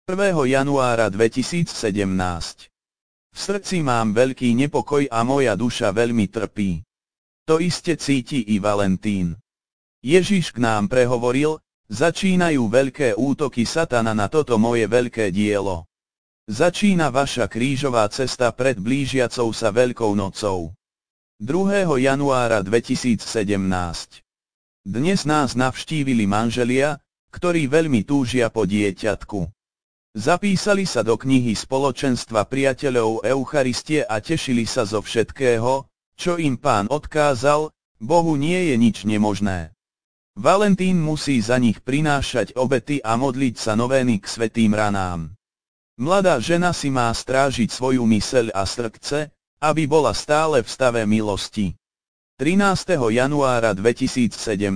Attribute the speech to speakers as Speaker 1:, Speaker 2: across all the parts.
Speaker 1: 1. januára 2017. V srdci mám veľký nepokoj a moja duša veľmi trpí. To iste cíti i Valentín. Ježiš k nám prehovoril, začínajú veľké útoky satana na toto moje veľké dielo. Začína vaša krížová cesta pred blížiacou sa Veľkou nocou. 2. januára 2017. Dnes nás navštívili manželia, ktorí veľmi túžia po dieťatku. Zapísali sa do knihy Spoločenstva priateľov Eucharistie a tešili sa zo všetkého, čo im Pán odkázal, Bohu nie je nič nemožné. Valentín musí za nich prinášať obety a modliť sa novény k svätým ranám. Mladá žena si má strážiť svoju myseľ a srdce, aby bola stále v stave milosti. 13. januára 2017.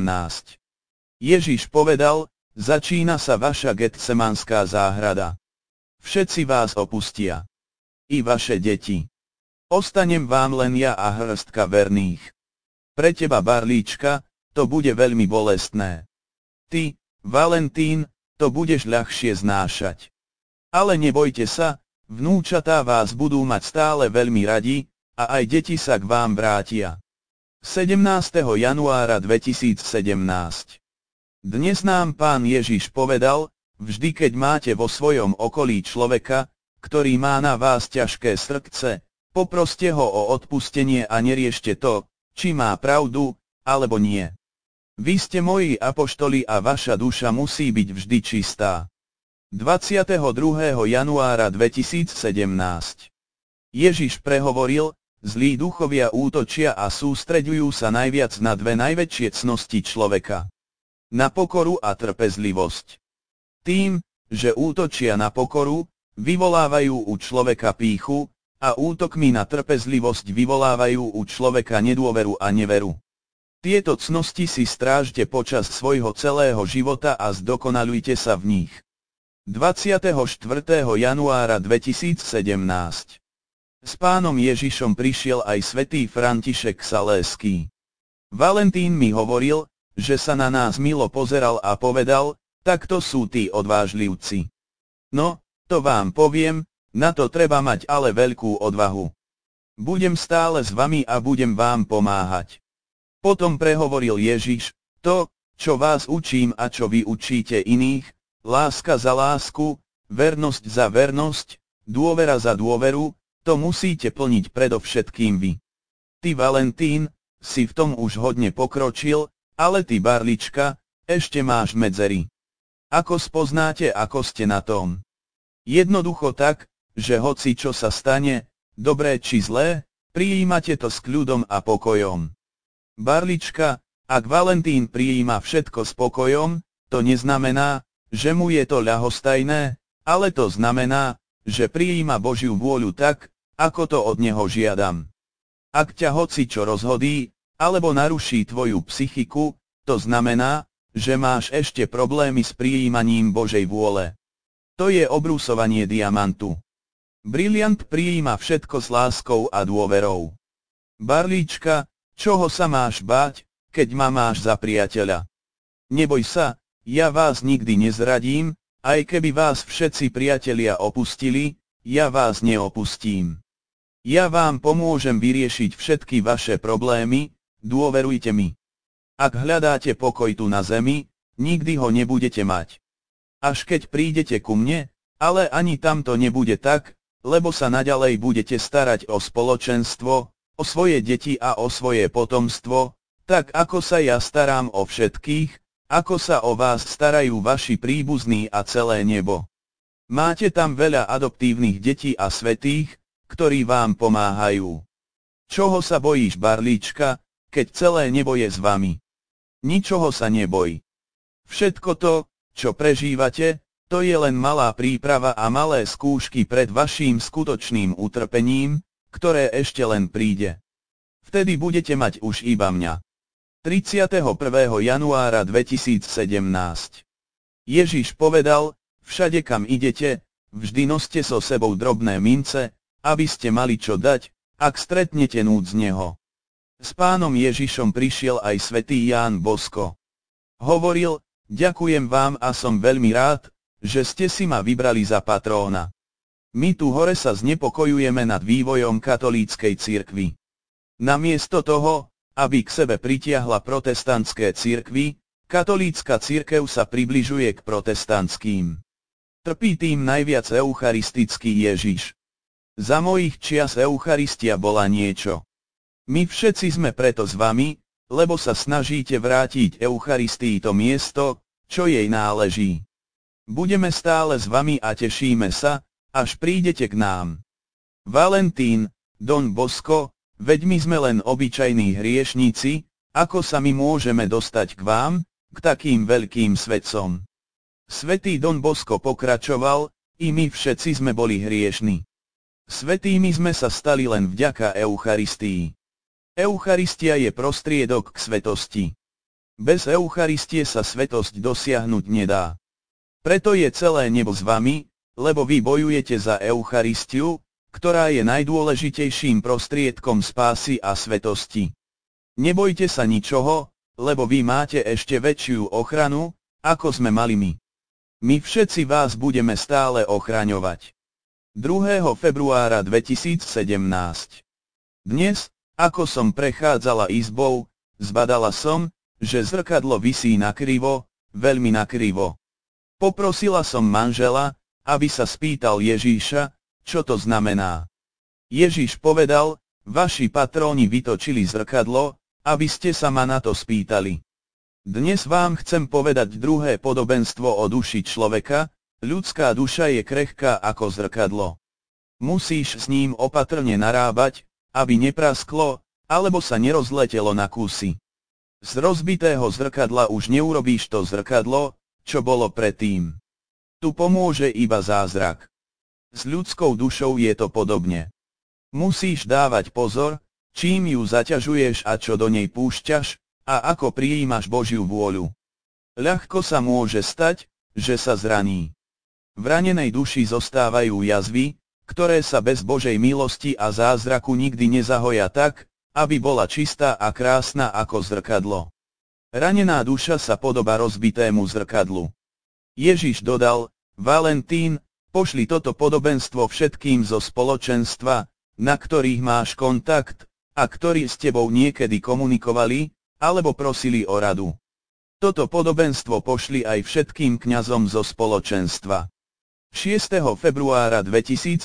Speaker 1: Ježiš povedal, začína sa vaša Getsemanská záhrada. Všetci vás opustia. I vaše deti. Ostanem vám len ja a hrstka verných. Pre teba, Barlíčka, to bude veľmi bolestné. Ty, Valentín, to budeš ľahšie znášať. Ale nebojte sa, vnúčatá vás budú mať stále veľmi radi, a aj deti sa k vám vrátia. 17. januára 2017. Dnes nám Pán Ježiš povedal, vždy keď máte vo svojom okolí človeka, ktorý má na vás ťažké srdce, poproste ho o odpustenie a neriešte to, či má pravdu, alebo nie. Vy ste moji apoštoli a vaša duša musí byť vždy čistá. 22. januára 2017. Ježiš prehovoril, zlí duchovia útočia a sústreďujú sa najviac na dve najväčšie cnosti človeka. Na pokoru a trpezlivosť. Tým, že útočia na pokoru, vyvolávajú u človeka pýchu, a útokmi na trpezlivosť vyvolávajú u človeka nedôveru a neveru. Tieto cnosti si strážte počas svojho celého života a zdokonalujte sa v nich. 24. januára 2017. S Pánom Ježišom prišiel aj svätý František Salésky. Valentín mi hovoril, že sa na nás milo pozeral a povedal, takto sú tí odvážlivci. No, to vám poviem, na to treba mať ale veľkú odvahu. Budem stále s vami a budem vám pomáhať. Potom prehovoril Ježiš, to, čo vás učím a čo vy učíte iných, láska za lásku, vernosť za vernosť, dôvera za dôveru, to musíte plniť predovšetkým vy. Ty, Valentín, si v tom už hodne pokročil, ale ty, Barlička, ešte máš medzery. Ako spoznáte, ako ste na tom? Jednoducho tak, že hoci čo sa stane, dobré či zlé, prijímate to s kľudom a pokojom. Barlička, ak Valentín prijíma všetko s pokojom, to neznamená, že mu je to ľahostajné, ale to znamená, že prijíma Božiu vôľu tak, ako to od neho žiadam. Ak ťa hoci čo rozhodí, alebo naruší tvoju psychiku, to znamená, že máš ešte problémy s prijímaním Božej vôle. To je obrúsovanie diamantu. Briliant prijíma všetko s láskou a dôverou. Barlíčka, čoho sa máš báť, keď ma máš za priateľa? Neboj sa, ja vás nikdy nezradím, aj keby vás všetci priatelia opustili, ja vás neopustím. Ja vám pomôžem vyriešiť všetky vaše problémy, dôverujte mi. Ak hľadáte pokoj tu na zemi, nikdy ho nebudete mať. Až keď prídete ku mne, ale ani tam to nebude tak, lebo sa naďalej budete starať o spoločenstvo, o svoje deti a o svoje potomstvo, tak ako sa ja starám o všetkých, ako sa o vás starajú vaši príbuzní a celé nebo. Máte tam veľa adoptívnych detí a svätých, ktorí vám pomáhajú. Čoho sa bojíš, Barlíčka, keď celé nebo je s vami? Ničoho sa neboj. Všetko to, čo prežívate, to je len malá príprava a malé skúšky pred vaším skutočným utrpením, ktoré ešte len príde. Vtedy budete mať už iba mňa. 31. januára 2017. Ježiš povedal, všade kam idete, vždy noste so sebou drobné mince, aby ste mali čo dať, ak stretnete núdzneho. S Pánom Ježišom prišiel aj svätý Ján Bosko. Hovoril, ďakujem vám a som veľmi rád, že ste si ma vybrali za patróna. My tu hore sa znepokojujeme nad vývojom katolíckej cirkvi. Namiesto toho, aby k sebe pritiahla protestantské cirkvi, katolícka cirkev sa približuje k protestantským. Trpí tým najviac eucharistický Ježiš. Za mojich čias Eucharistia bola niečo. My všetci sme preto s vami, lebo sa snažíte vrátiť Eucharistii to miesto, čo jej náleží. Budeme stále s vami a tešíme sa, až prídete k nám. Valentín, Don Bosco, veď my sme len obyčajní hriešníci, ako sa my môžeme dostať k vám, k takým veľkým svetcom. Svätý Don Bosco pokračoval, i my všetci sme boli hriešni. Svätými sme sa stali len vďaka Eucharistii. Eucharistia je prostriedok k svetosti. Bez Eucharistie sa svetosť dosiahnuť nedá. Preto je celé nebo s vami, lebo vy bojujete za Eucharistiu, ktorá je najdôležitejším prostriedkom spásy a svetosti. Nebojte sa ničoho, lebo vy máte ešte väčšiu ochranu, ako sme mali my. My všetci vás budeme stále ochraňovať. 2. februára 2017. Dnes, ako som prechádzala izbou, zbadala som, že zrkadlo visí nakrivo, veľmi nakrivo. Poprosila som manžela, aby sa spýtal Ježíša, čo to znamená. Ježíš povedal, vaši patróni vytočili zrkadlo, aby ste sa ma na to spýtali. Dnes vám chcem povedať druhé podobenstvo o duši človeka. Ľudská duša je krehká ako zrkadlo. Musíš s ním opatrne narábať, aby neprasklo, alebo sa nerozletelo na kusy. Z rozbitého zrkadla už neurobíš to zrkadlo, čo bolo predtým. Tu pomôže iba zázrak. S ľudskou dušou je to podobne. Musíš dávať pozor, čím ju zaťažuješ a čo do nej púšťaš, a ako prijímaš Božiu vôľu. Ľahko sa môže stať, že sa zraní. V ranenej duši zostávajú jazvy, ktoré sa bez Božej milosti a zázraku nikdy nezahoja tak, aby bola čistá a krásna ako zrkadlo. Ranená duša sa podobá rozbitému zrkadlu. Ježiš dodal, Valentín, pošli toto podobenstvo všetkým zo spoločenstva, na ktorých máš kontakt, a ktorí s tebou niekedy komunikovali, alebo prosili o radu. Toto podobenstvo pošli aj všetkým kňazom zo spoločenstva. 6. februára 2017.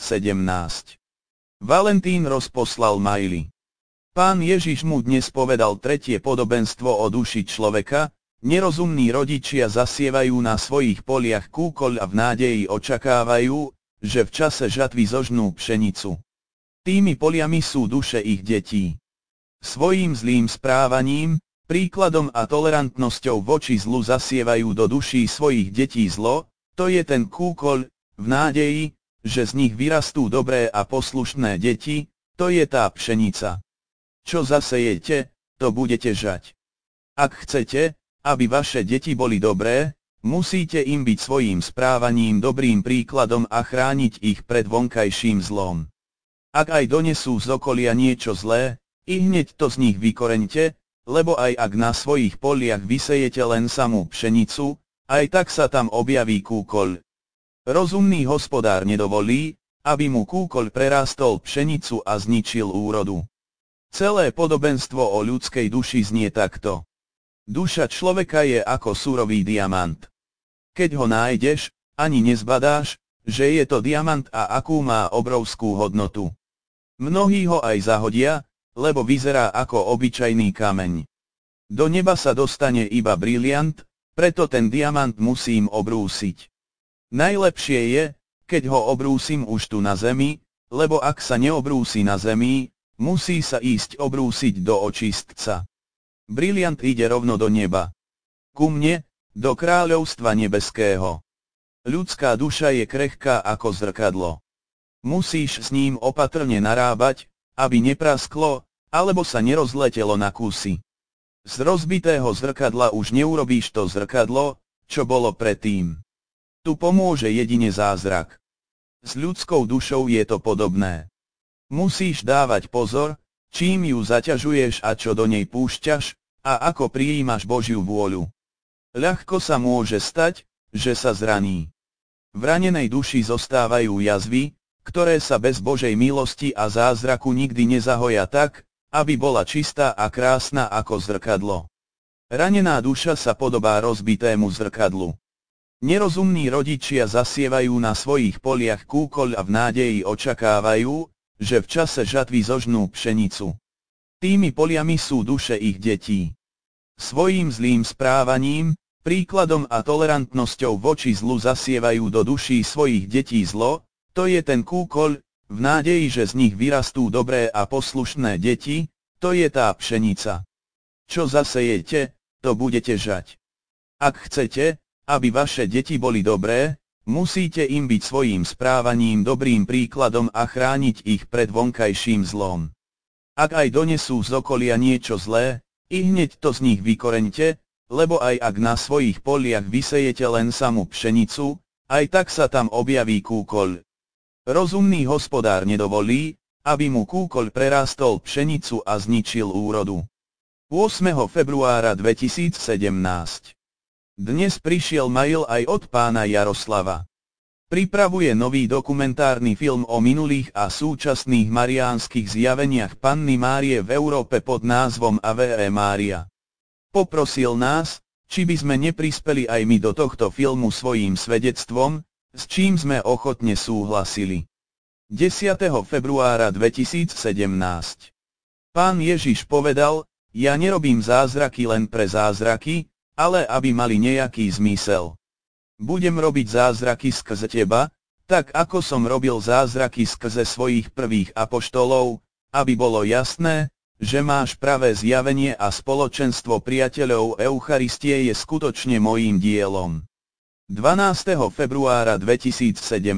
Speaker 1: Valentín rozposlal maily. Pán Ježiš mu dnes povedal tretie podobenstvo o duši človeka. Nerozumní rodičia zasievajú na svojich poliach kúkoľ a v nádeji očakávajú, že v čase žatvy zožnú pšenicu. Tými poliami sú duše ich detí. Svojím zlým správaním, príkladom a tolerantnosťou voči zlu zasievajú do duší svojich detí zlo, to je ten kúkoľ, v nádeji, že z nich vyrastú dobré a poslušné deti, to je tá pšenica. Čo zasejete, to budete žať. Ak chcete, aby vaše deti boli dobré, musíte im byť svojím správaním dobrým príkladom a chrániť ich pred vonkajším zlom. Ak aj donesú z okolia niečo zlé, i hneď to z nich vykoreňte, lebo aj ak na svojich poliach vysejete len samú pšenicu, aj tak sa tam objaví kúkoľ. Rozumný hospodár nedovolí, aby mu kúkoľ prerástol pšenicu a zničil úrodu. Celé podobenstvo o ľudskej duši znie takto. Duša človeka je ako surový diamant. Keď ho nájdeš, ani nezbadáš, že je to diamant a akú má obrovskú hodnotu. Mnohí ho aj zahodia, lebo vyzerá ako obyčajný kameň. Do neba sa dostane iba briliant, preto ten diamant musím obrúsiť. Najlepšie je, keď ho obrúsim už tu na zemi, lebo ak sa neobrúsi na zemi, musí sa ísť obrúsiť do očistca. Briliant ide rovno do neba. Ku mne, do kráľovstva nebeského. Ľudská duša je krehká ako zrkadlo. Musíš s ním opatrne narábať, aby neprasklo, alebo sa nerozletelo na kusy. Z rozbitého zrkadla už neurobíš to zrkadlo, čo bolo predtým. Tu pomôže jedine zázrak. S ľudskou dušou je to podobné. Musíš dávať pozor, čím ju zaťažuješ a čo do nej púšťaš, a ako prijímaš Božiu vôľu. Ľahko sa môže stať, že sa zraní. V ranenej duši zostávajú jazvy, ktoré sa bez Božej milosti a zázraku nikdy nezahoja tak, aby bola čistá a krásna ako zrkadlo. Ranená duša sa podobá rozbitému zrkadlu. Nerozumní rodičia zasievajú na svojich poliach kúkoľ a v nádeji očakávajú, že v čase žatvy zožnú pšenicu. Tými poliami sú duše ich detí. Svojím zlým správaním, príkladom a tolerantnosťou voči zlu zasievajú do duší svojich detí zlo. To je ten kúkoľ, v nádeji, že z nich vyrastú dobré a poslušné deti, to je tá pšenica. Čo zasejete, to budete žať. Ak chcete, aby vaše deti boli dobré, musíte im byť svojím správaním dobrým príkladom a chrániť ich pred vonkajším zlom. Ak aj donesú z okolia niečo zlé, i hneď to z nich vykoreňte, lebo aj ak na svojich poliach vysejete len samú pšenicu, aj tak sa tam objaví kúkoľ. Rozumný hospodár nedovolí, aby mu kúkoľ prerástol pšenicu a zničil úrodu. 8. februára 2017. Dnes prišiel mail aj od pána Jaroslava. Pripravuje nový dokumentárny film o minulých a súčasných mariánskych zjaveniach Panny Márie v Európe pod názvom Ave Mária. Poprosil nás, či by sme neprispeli aj my do tohto filmu svojím svedectvom, s čím sme ochotne súhlasili. 10. februára 2017. Pán Ježiš povedal, ja nerobím zázraky len pre zázraky, ale aby mali nejaký zmysel. Budem robiť zázraky skrze teba, tak ako som robil zázraky skrze svojich prvých apoštolov, aby bolo jasné, že máš pravé zjavenie a spoločenstvo priateľov Eucharistie je skutočne mojím dielom. 12. februára 2017.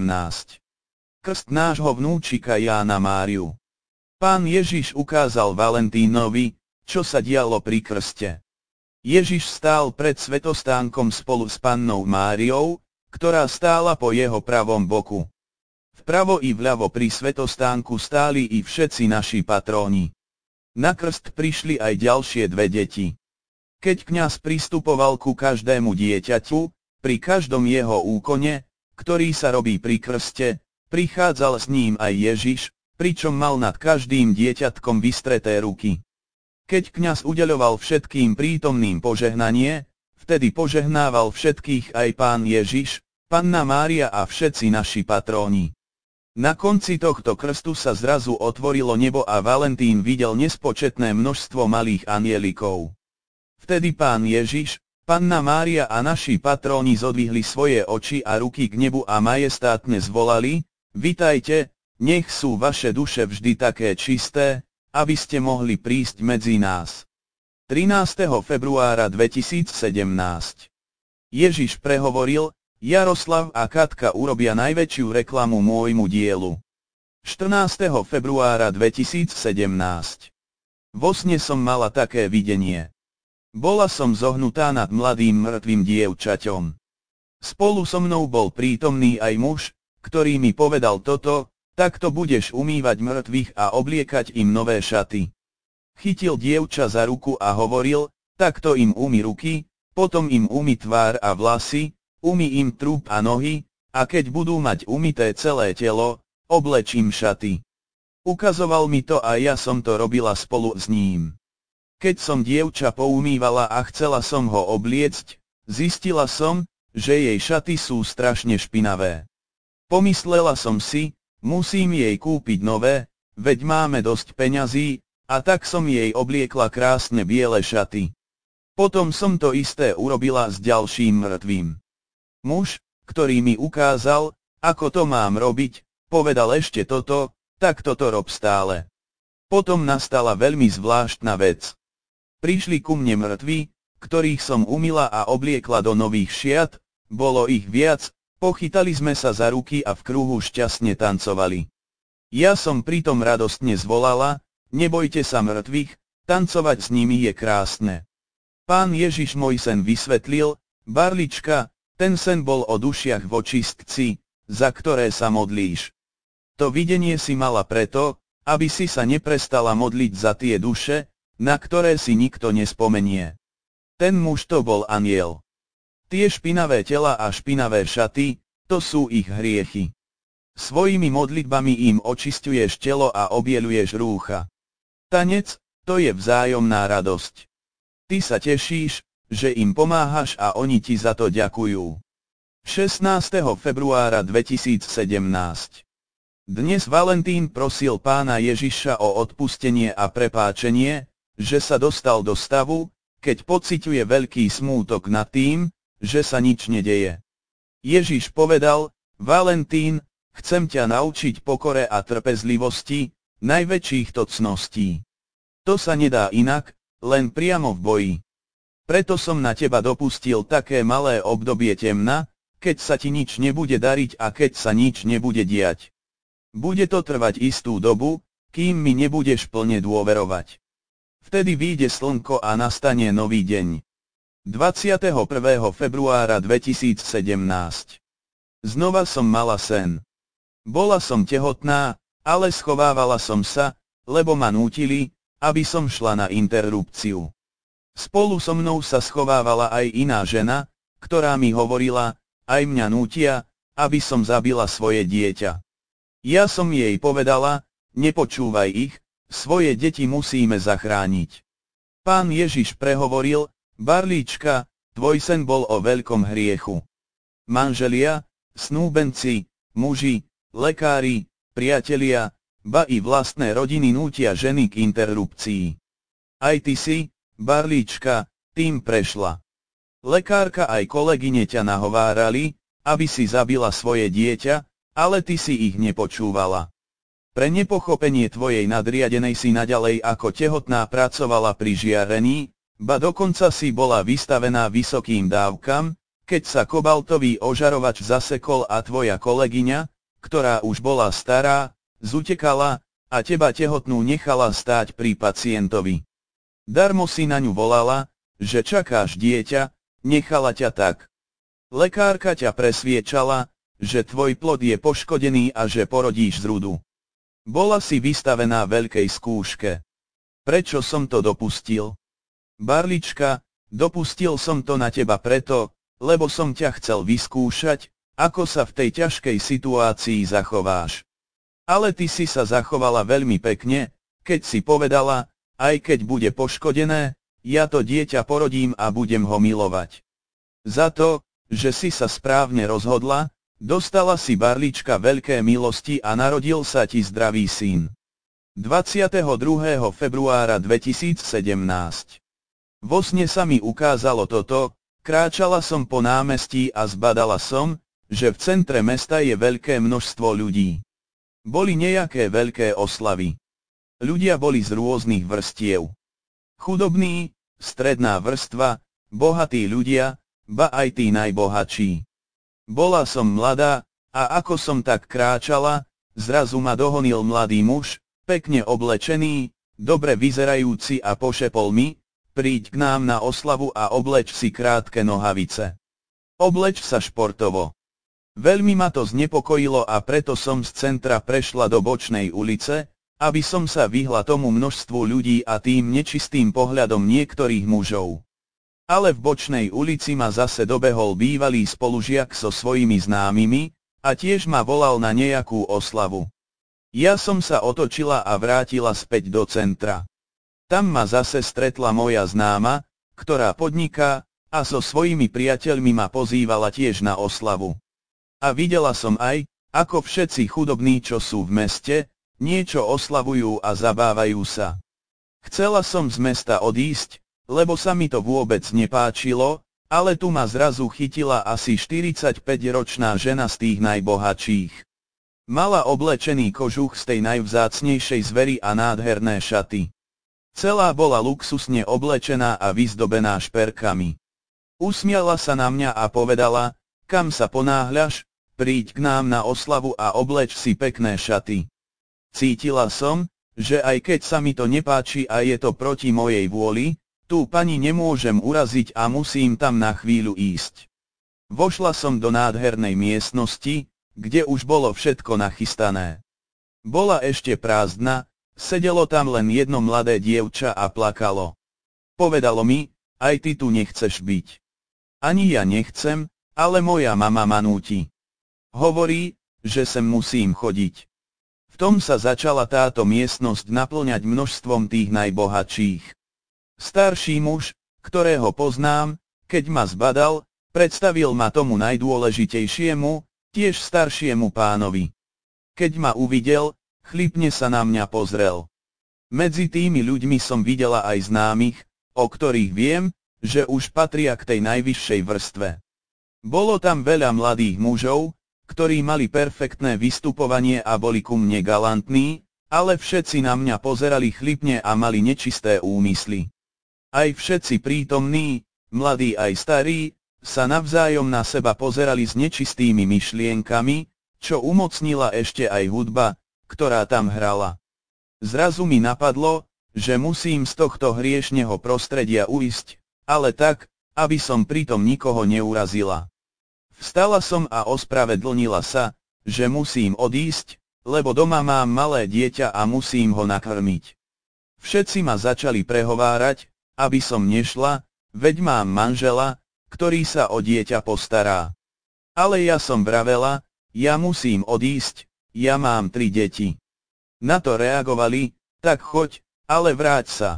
Speaker 1: Krst nášho vnúčika Jána Máriu. Pán Ježiš ukázal Valentínovi, čo sa dialo pri krste. Ježiš stál pred svätostánkom spolu s Pannou Máriou, ktorá stála po jeho pravom boku. Vpravo i vľavo pri svätostánku stáli i všetci naši patróni. Na krst prišli aj ďalšie dve deti. Keď kňaz pristupoval ku každému dieťaťu, pri každom jeho úkone, ktorý sa robí pri krste, prichádzal s ním aj Ježiš, pričom mal nad každým dieťatkom vystreté ruky. Keď kňaz udeľoval všetkým prítomným požehnanie, vtedy požehnával všetkých aj Pán Ježiš, Panna Mária a všetci naši patróni. Na konci tohto krstu sa zrazu otvorilo nebo a Valentín videl nespočetné množstvo malých anielikov. Vtedy Pán Ježiš, Panna Mária a naši patróni zodvihli svoje oči a ruky k nebu a majestátne zvolali, vitajte, nech sú vaše duše vždy také čisté, aby ste mohli prísť medzi nás. 13. februára 2017. Ježiš prehovoril, Jaroslav a Katka urobia najväčšiu reklamu môjmu dielu. 14. februára 2017. Vo sne som mala také videnie. Bola som zohnutá nad mladým mŕtvým dievčaťom. Spolu so mnou bol prítomný aj muž, ktorý mi povedal toto, takto budeš umývať mŕtvych a obliekať im nové šaty. Chytil dievča za ruku a hovoril, takto im umý ruky, potom im umý tvár a vlasy, umý im trup a nohy, a keď budú mať umyté celé telo, obleč im šaty. Ukazoval mi to a ja som to robila spolu s ním. Keď som dievča poumývala a chcela som ho obliecť, zistila som, že jej šaty sú strašne špinavé. Pomyslela som si, musím jej kúpiť nové, veď máme dosť peňazí, a tak som jej obliekla krásne biele šaty. Potom som to isté urobila s ďalším mŕtvým. Muž, ktorý mi ukázal, ako to mám robiť, povedal ešte toto, tak toto rob stále. Potom nastala veľmi zvláštna vec. Prišli ku mne mŕtvi, ktorých som umyla a obliekla do nových šiat, bolo ich viac, pochytali sme sa za ruky a v kruhu šťastne tancovali. Ja som pritom radostne zvolala, nebojte sa mŕtvych, tancovať s nimi je krásne. Pán Ježiš môj sen vysvetlil, Barlička, ten sen bol o dušiach v očistci, za ktoré sa modlíš. To videnie si mala preto, aby si sa neprestala modliť za tie duše, na ktoré si nikto nespomenie. Ten muž to bol anjel. Tie špinavé tela a špinavé šaty, To sú ich hriechy. Svojimi modlitbami im očisťuješ telo a obieľuješ rúcha. Tanec, to je vzájomná radosť. Ty sa tešíš, že im pomáhaš a oni ti za to ďakujú. 16. februára 2017. Dnes Valentín prosil Pána Ježiša o odpustenie a prepáčenie, že sa dostal do stavu, keď pociťuje veľký smútok nad tým, že sa nič nedeje. Ježiš povedal: Valentín, chcem ťa naučiť pokore a trpezlivosti, najväčších cností. To sa nedá inak, len priamo v boji. Preto som na teba dopustil také malé obdobie temna, keď sa ti nič nebude dariť a keď sa nič nebude diať. Bude to trvať istú dobu, kým mi nebudeš plne dôverovať. Vtedy vyjde slnko a nastane nový deň. 21. februára 2017. Znova som mala sen. Bola som tehotná, ale schovávala som sa, lebo ma nútili, aby som šla na interrupciu. Spolu so mnou sa schovávala aj iná žena, ktorá mi hovorila: aj mňa nútia, aby som zabila svoje dieťa. Ja som jej povedala: nepočúvaj ich, svoje deti musíme zachrániť. Pán Ježiš prehovoril: Barlíčka, tvoj sen bol o veľkom hriechu. Manželia, snúbenci, muži, lekári, priatelia, ba i vlastné rodiny nútia ženy k interrupcii. Aj ty si, Barlíčka, tým prešla. Lekárka aj kolegyne ťa nahovárali, aby si zabila svoje dieťa, ale ty si ich nepočúvala. Pre nepochopenie tvojej nadriadenej si naďalej ako tehotná pracovala pri žiarení, ba dokonca si bola vystavená vysokým dávkam, keď sa kobaltový ožarovač zasekol a tvoja kolegyňa, ktorá už bola stará, zutekala a teba tehotnú nechala stáť pri pacientovi. Darmo si na ňu volala, že čakáš dieťa, nechala ťa tak. Lekárka ťa presviečala, že tvoj plod je poškodený a že porodíš z rudu. Bola si vystavená veľkej skúške. Prečo som to dopustil? Barlička, dopustil som to na teba preto, lebo som ťa chcel vyskúšať, ako sa v tej ťažkej situácii zachováš. Ale ty si sa zachovala veľmi pekne, keď si povedala: aj keď bude poškodené, ja to dieťa porodím a budem ho milovať. Za to, že si sa správne rozhodla, dostala si Barlička veľké milosti a narodil sa ti zdravý syn. 22. februára 2017. Vo sne sa mi ukázalo toto: kráčala som po námestí a zbadala som, že v centre mesta je veľké množstvo ľudí. Boli nejaké veľké oslavy. Ľudia boli z rôznych vrstiev. Chudobní, stredná vrstva, bohatí ľudia, ba aj tí najbohatší. Bola som mladá, a ako som tak kráčala, zrazu ma dohonil mladý muž, pekne oblečený, dobre vyzerajúci a pošepol mi: príď k nám na oslavu a obleč si krátke nohavice. Obleč sa športovo. Veľmi ma to znepokojilo a preto som z centra prešla do bočnej ulice, aby som sa vyhla tomu množstvu ľudí a tým nečistým pohľadom niektorých mužov. Ale v bočnej ulici ma zase dobehol bývalý spolužiak so svojimi známymi, a tiež ma volal na nejakú oslavu. Ja som sa otočila a vrátila späť do centra. Tam ma zase stretla moja známa, ktorá podniká, a so svojimi priateľmi ma pozývala tiež na oslavu. A videla som aj, ako všetci chudobní, čo sú v meste, niečo oslavujú a zabávajú sa. Chcela som z mesta odísť, lebo sa mi to vôbec nepáčilo, ale tu ma zrazu chytila asi 45-ročná žena z tých najbohatších. Mala oblečený kožuch z tej najvzácnejšej zvery a nádherné šaty. Celá bola luxusne oblečená a vyzdobená šperkami. Usmiala sa na mňa a povedala: kam sa ponáhľaš, príď k nám na oslavu a obleč si pekné šaty. Cítila som, že aj keď sa mi to nepáči a je to proti mojej vôli, tú pani nemôžem uraziť a musím tam na chvíľu ísť. Vošla som do nádhernej miestnosti, kde už bolo všetko nachystané. Bola ešte prázdna, sedelo tam len jedno mladé dievča a plakalo. Povedalo mi: aj ty tu nechceš byť. Ani ja nechcem, ale moja mama ma núti. Hovorí, že sem musím chodiť. V tom sa začala táto miestnosť naplňať množstvom tých najbohatších. Starší muž, ktorého poznám, keď ma zbadal, predstavil ma tomu najdôležitejšiemu, tiež staršiemu pánovi. Keď ma uvidel, chlípne sa na mňa pozrel. Medzi tými ľuďmi som videla aj známych, o ktorých viem, že už patria k tej najvyššej vrstve. Bolo tam veľa mladých mužov, ktorí mali perfektné vystupovanie a boli ku mne galantní, ale všetci na mňa pozerali chlípne a mali nečisté úmysly. Aj všetci prítomní, mladí aj starí, sa navzájom na seba pozerali s nečistými myšlienkami, čo umocnila ešte aj hudba, ktorá tam hrala. Zrazu mi napadlo, že musím z tohto hriešneho prostredia uísť, ale tak, aby som pritom nikoho neurazila. Vstala som a ospravedlnila sa, že musím odísť, lebo doma mám malé dieťa a musím ho nakrmiť. Všetci ma začali prehovárať, aby som nešla, veď mám manžela, ktorý sa o dieťa postará. Ale ja som vravela, ja musím odísť, ja mám 3 deti. Na to reagovali, tak choď, ale vráť sa.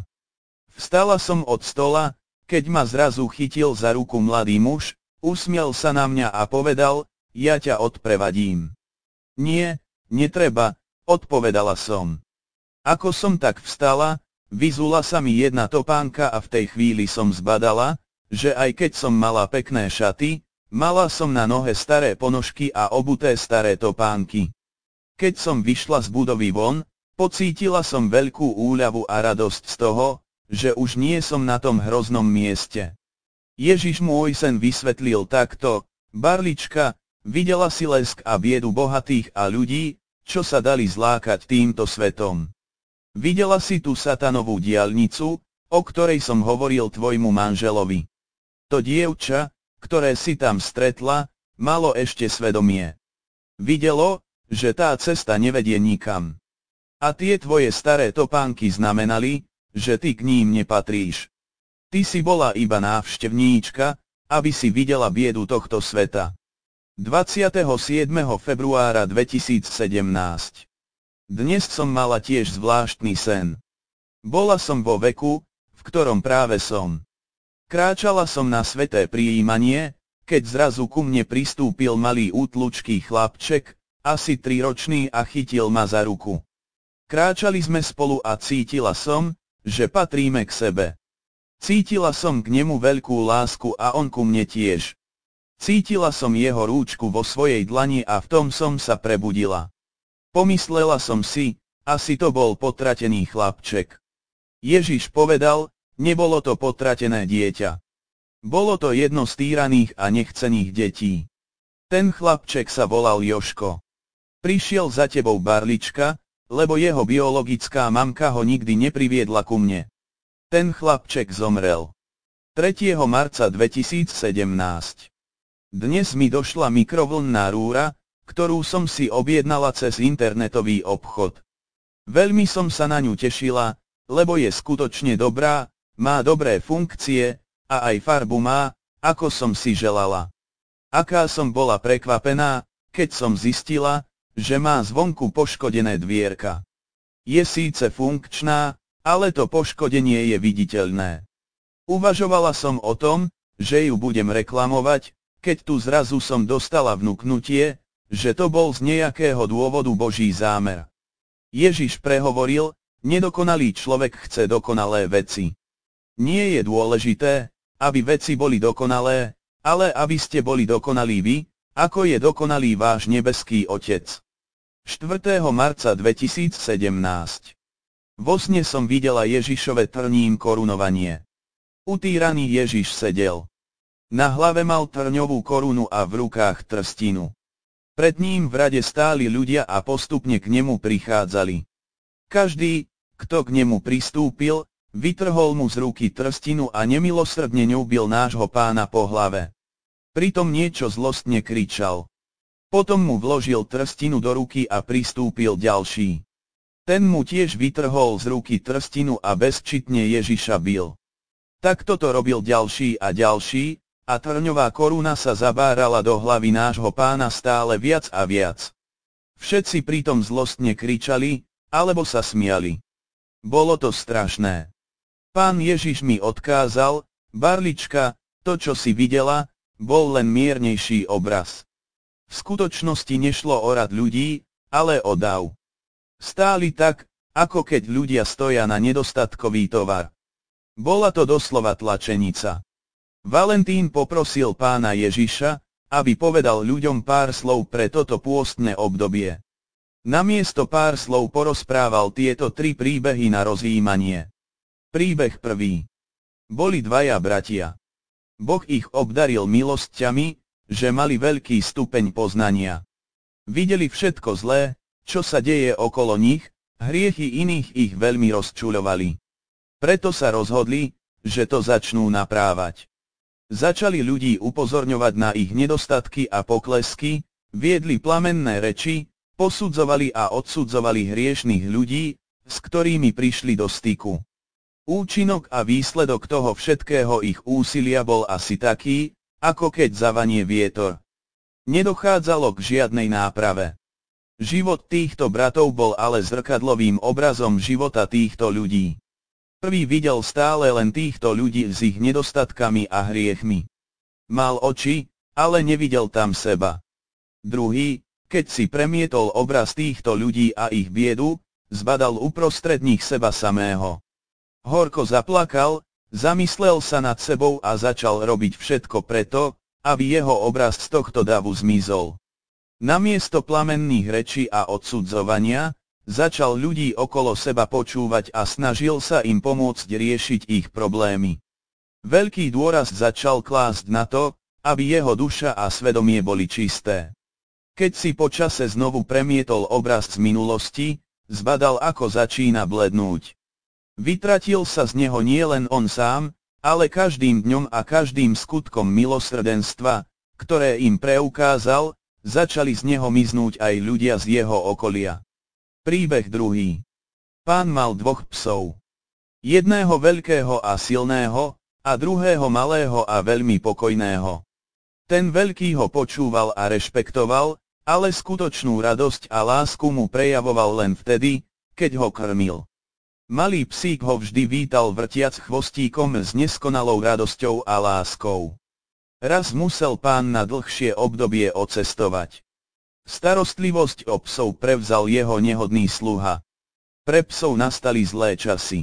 Speaker 1: Vstala som od stola, keď ma zrazu chytil za ruku mladý muž, usmiel sa na mňa a povedal, ja ťa odprevadím. Nie, netreba, odpovedala som. Ako som tak vstala, vyzula sa mi jedna topánka a v tej chvíli som zbadala, že aj keď som mala pekné šaty, mala som na nohe staré ponožky a obuté staré topánky. Keď som vyšla z budovy von, pocítila som veľkú úľavu a radosť z toho, že už nie som na tom hroznom mieste. Ježiš môj sen vysvetlil takto, Barlička, videla si lesk a biedu bohatých a ľudí, čo sa dali zlákať týmto svetom. Videla si tú satanovú diaľnicu, o ktorej som hovoril tvojmu manželovi. To dievča, ktoré si tam stretla, malo ešte svedomie. Videlo, že tá cesta nevedie nikam. A tie tvoje staré topánky znamenali, že ty k ním nepatríš. Ty si bola iba návštevníčka, aby si videla biedu tohto sveta. 27. februára 2017. Dnes som mala tiež zvláštny sen. Bola som vo veku, v ktorom práve som. Kráčala som na sveté prijímanie, keď zrazu ku mne pristúpil malý útlučký chlapček, asi 3-ročný a chytil ma za ruku. Kráčali sme spolu a cítila som, že patríme k sebe. Cítila som k nemu veľkú lásku a on ku mne tiež. Cítila som jeho rúčku vo svojej dlani a v tom som sa prebudila. Pomyslela som si, asi to bol potratený chlapček. Ježiš povedal, nebolo to potratené dieťa. Bolo to jedno z týraných a nechcených detí. Ten chlapček sa volal Joško. Prišiel za tebou, Barlička, lebo jeho biologická mamka ho nikdy nepriviedla ku mne. Ten chlapček zomrel. 3. marca 2017. Dnes mi došla mikrovlnná rúra, ktorú som si objednala cez internetový obchod. Veľmi som sa na ňu tešila, lebo je skutočne dobrá, má dobré funkcie, a aj farbu má, ako som si želala. Aká som bola prekvapená, keď som zistila, že má zvonku poškodené dvierka. Je síce funkčná, ale to poškodenie je viditeľné. Uvažovala som o tom, že ju budem reklamovať, keď tu zrazu som dostala vnuknutie, že to bol z nejakého dôvodu Boží zámer. Ježiš prehovoril, nedokonalý človek chce dokonalé veci. Nie je dôležité, aby veci boli dokonalé, ale aby ste boli dokonalí vy, ako je dokonalý váš nebeský Otec. 4. marca 2017. Vo sne som videla Ježišove trním korunovanie. Utýraný Ježiš sedel. Na hlave mal trňovú korunu a v rukách trstinu. Pred ním v rade stáli ľudia a postupne k nemu prichádzali. Každý, kto k nemu pristúpil, vytrhol mu z ruky trstinu a nemilosrdne ňou bil nášho Pána po hlave. Pritom niečo zlostne kričal. Potom mu vložil trstinu do ruky a pristúpil ďalší. Ten mu tiež vytrhol z ruky trstinu a bezčitne Ježiša bil. Takto to robil ďalší a ďalší, a trňová koruna sa zabárala do hlavy nášho pána stále viac a viac. Všetci pritom zlostne kričali, alebo sa smiali. Bolo to strašné. Pán Ježiš mi odkázal: Barlička, to čo si videla, bol len miernejší obraz. V skutočnosti nešlo o rad ľudí, ale o dav. Stáli tak, ako keď ľudia stoja na nedostatkový tovar. Bola to doslova tlačenica. Valentín poprosil pána Ježiša, aby povedal ľuďom pár slov pre toto pôstne obdobie. Namiesto pár slov porozprával tieto 3 príbehy na rozjímanie. Príbeh prvý. Boli dvaja bratia. Boh ich obdaril milosťami, že mali veľký stupeň poznania. Videli všetko zlé, čo sa deje okolo nich, hriechy iných ich veľmi rozčuľovali. Preto sa rozhodli, že to začnú naprávať. Začali ľudí upozorňovať na ich nedostatky a poklesky, viedli plamenné reči, posudzovali a odsudzovali hriešnych ľudí, s ktorými prišli do styku. Účinok a výsledok toho všetkého ich úsilia bol asi taký, ako keď zavanie vietor. Nedochádzalo k žiadnej náprave. Život týchto bratov bol ale zrkadlovým obrazom života týchto ľudí. Prvý videl stále len týchto ľudí s ich nedostatkami a hriechmi. Mal oči, ale nevidel tam seba. Druhý, keď si premietol obraz týchto ľudí a ich biedu, zbadal uprostred nich seba samého. Horko zaplakal, zamyslel sa nad sebou a začal robiť všetko preto, aby jeho obraz z tohto davu zmizol. Namiesto plamenných rečí a odsudzovania, začal ľudí okolo seba počúvať a snažil sa im pomôcť riešiť ich problémy. Veľký dôraz začal klásť na to, aby jeho duša a svedomie boli čisté. Keď si po čase znovu premietol obraz z minulosti, zbadal, ako začína blednúť. Vytratil sa z neho nielen on sám, ale každým dňom a každým skutkom milosrdenstva, ktoré im preukázal, začali z neho miznúť aj ľudia z jeho okolia. Príbeh druhý. Pán mal 2 psov. Jedného veľkého a silného, a druhého malého a veľmi pokojného. Ten veľký ho počúval a rešpektoval, ale skutočnú radosť a lásku mu prejavoval len vtedy, keď ho krmil. Malý psík ho vždy vítal vrtiac chvostíkom s neskonalou radosťou a láskou. Raz musel pán na dlhšie obdobie odcestovať. Starostlivosť o psov prevzal jeho nehodný sluha. Pre psov nastali zlé časy.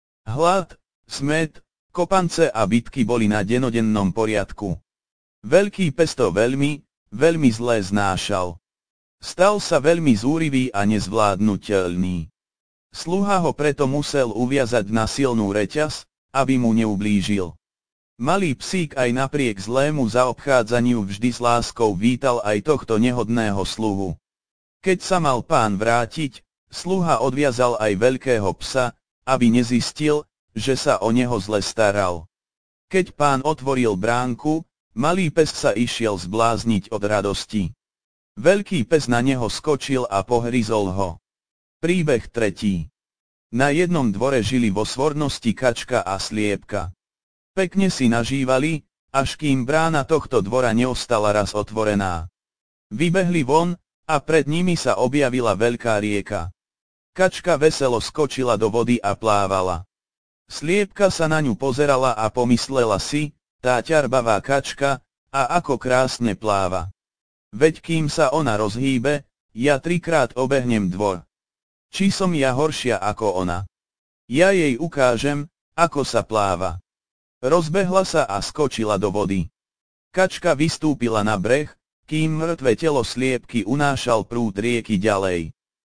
Speaker 1: Hlad, smäd, kopance a bitky boli na dennodennom poriadku. Veľký pes to veľmi, veľmi zlé znášal. Stal sa veľmi zúrivý a nezvládnutelný. Sluha ho preto musel uviazať na silnú reťaz, aby mu neublížil. Malý psík aj napriek zlému zaobchádzaniu vždy s láskou vítal aj tohto nehodného sluhu. Keď sa mal pán vrátiť, sluha odviazal aj veľkého psa, aby nezistil, že sa o neho zle staral. Keď pán otvoril bránku, malý pes sa išiel zblázniť od radosti. Veľký pes na neho skočil a pohryzol ho. Príbeh tretí. Na jednom dvore žili vo svornosti kačka a sliepka. Pekne si nažívali, až kým brána tohto dvora neostala raz otvorená. Vybehli von, a pred nimi sa objavila veľká rieka. Kačka veselo skočila do vody a plávala. Sliepka sa na ňu pozerala a pomyslela si, tá ťarbavá kačka, a ako krásne pláva. Veď kým sa ona rozhýbe, ja 3-krát obehnem dvor. Či som ja horšia ako ona? Ja jej ukážem, ako sa pláva. Rozbehla sa a skočila do vody. Kačka vystúpila na breh, kým mŕtve telo sliepky unášal prúd rieky ďalej.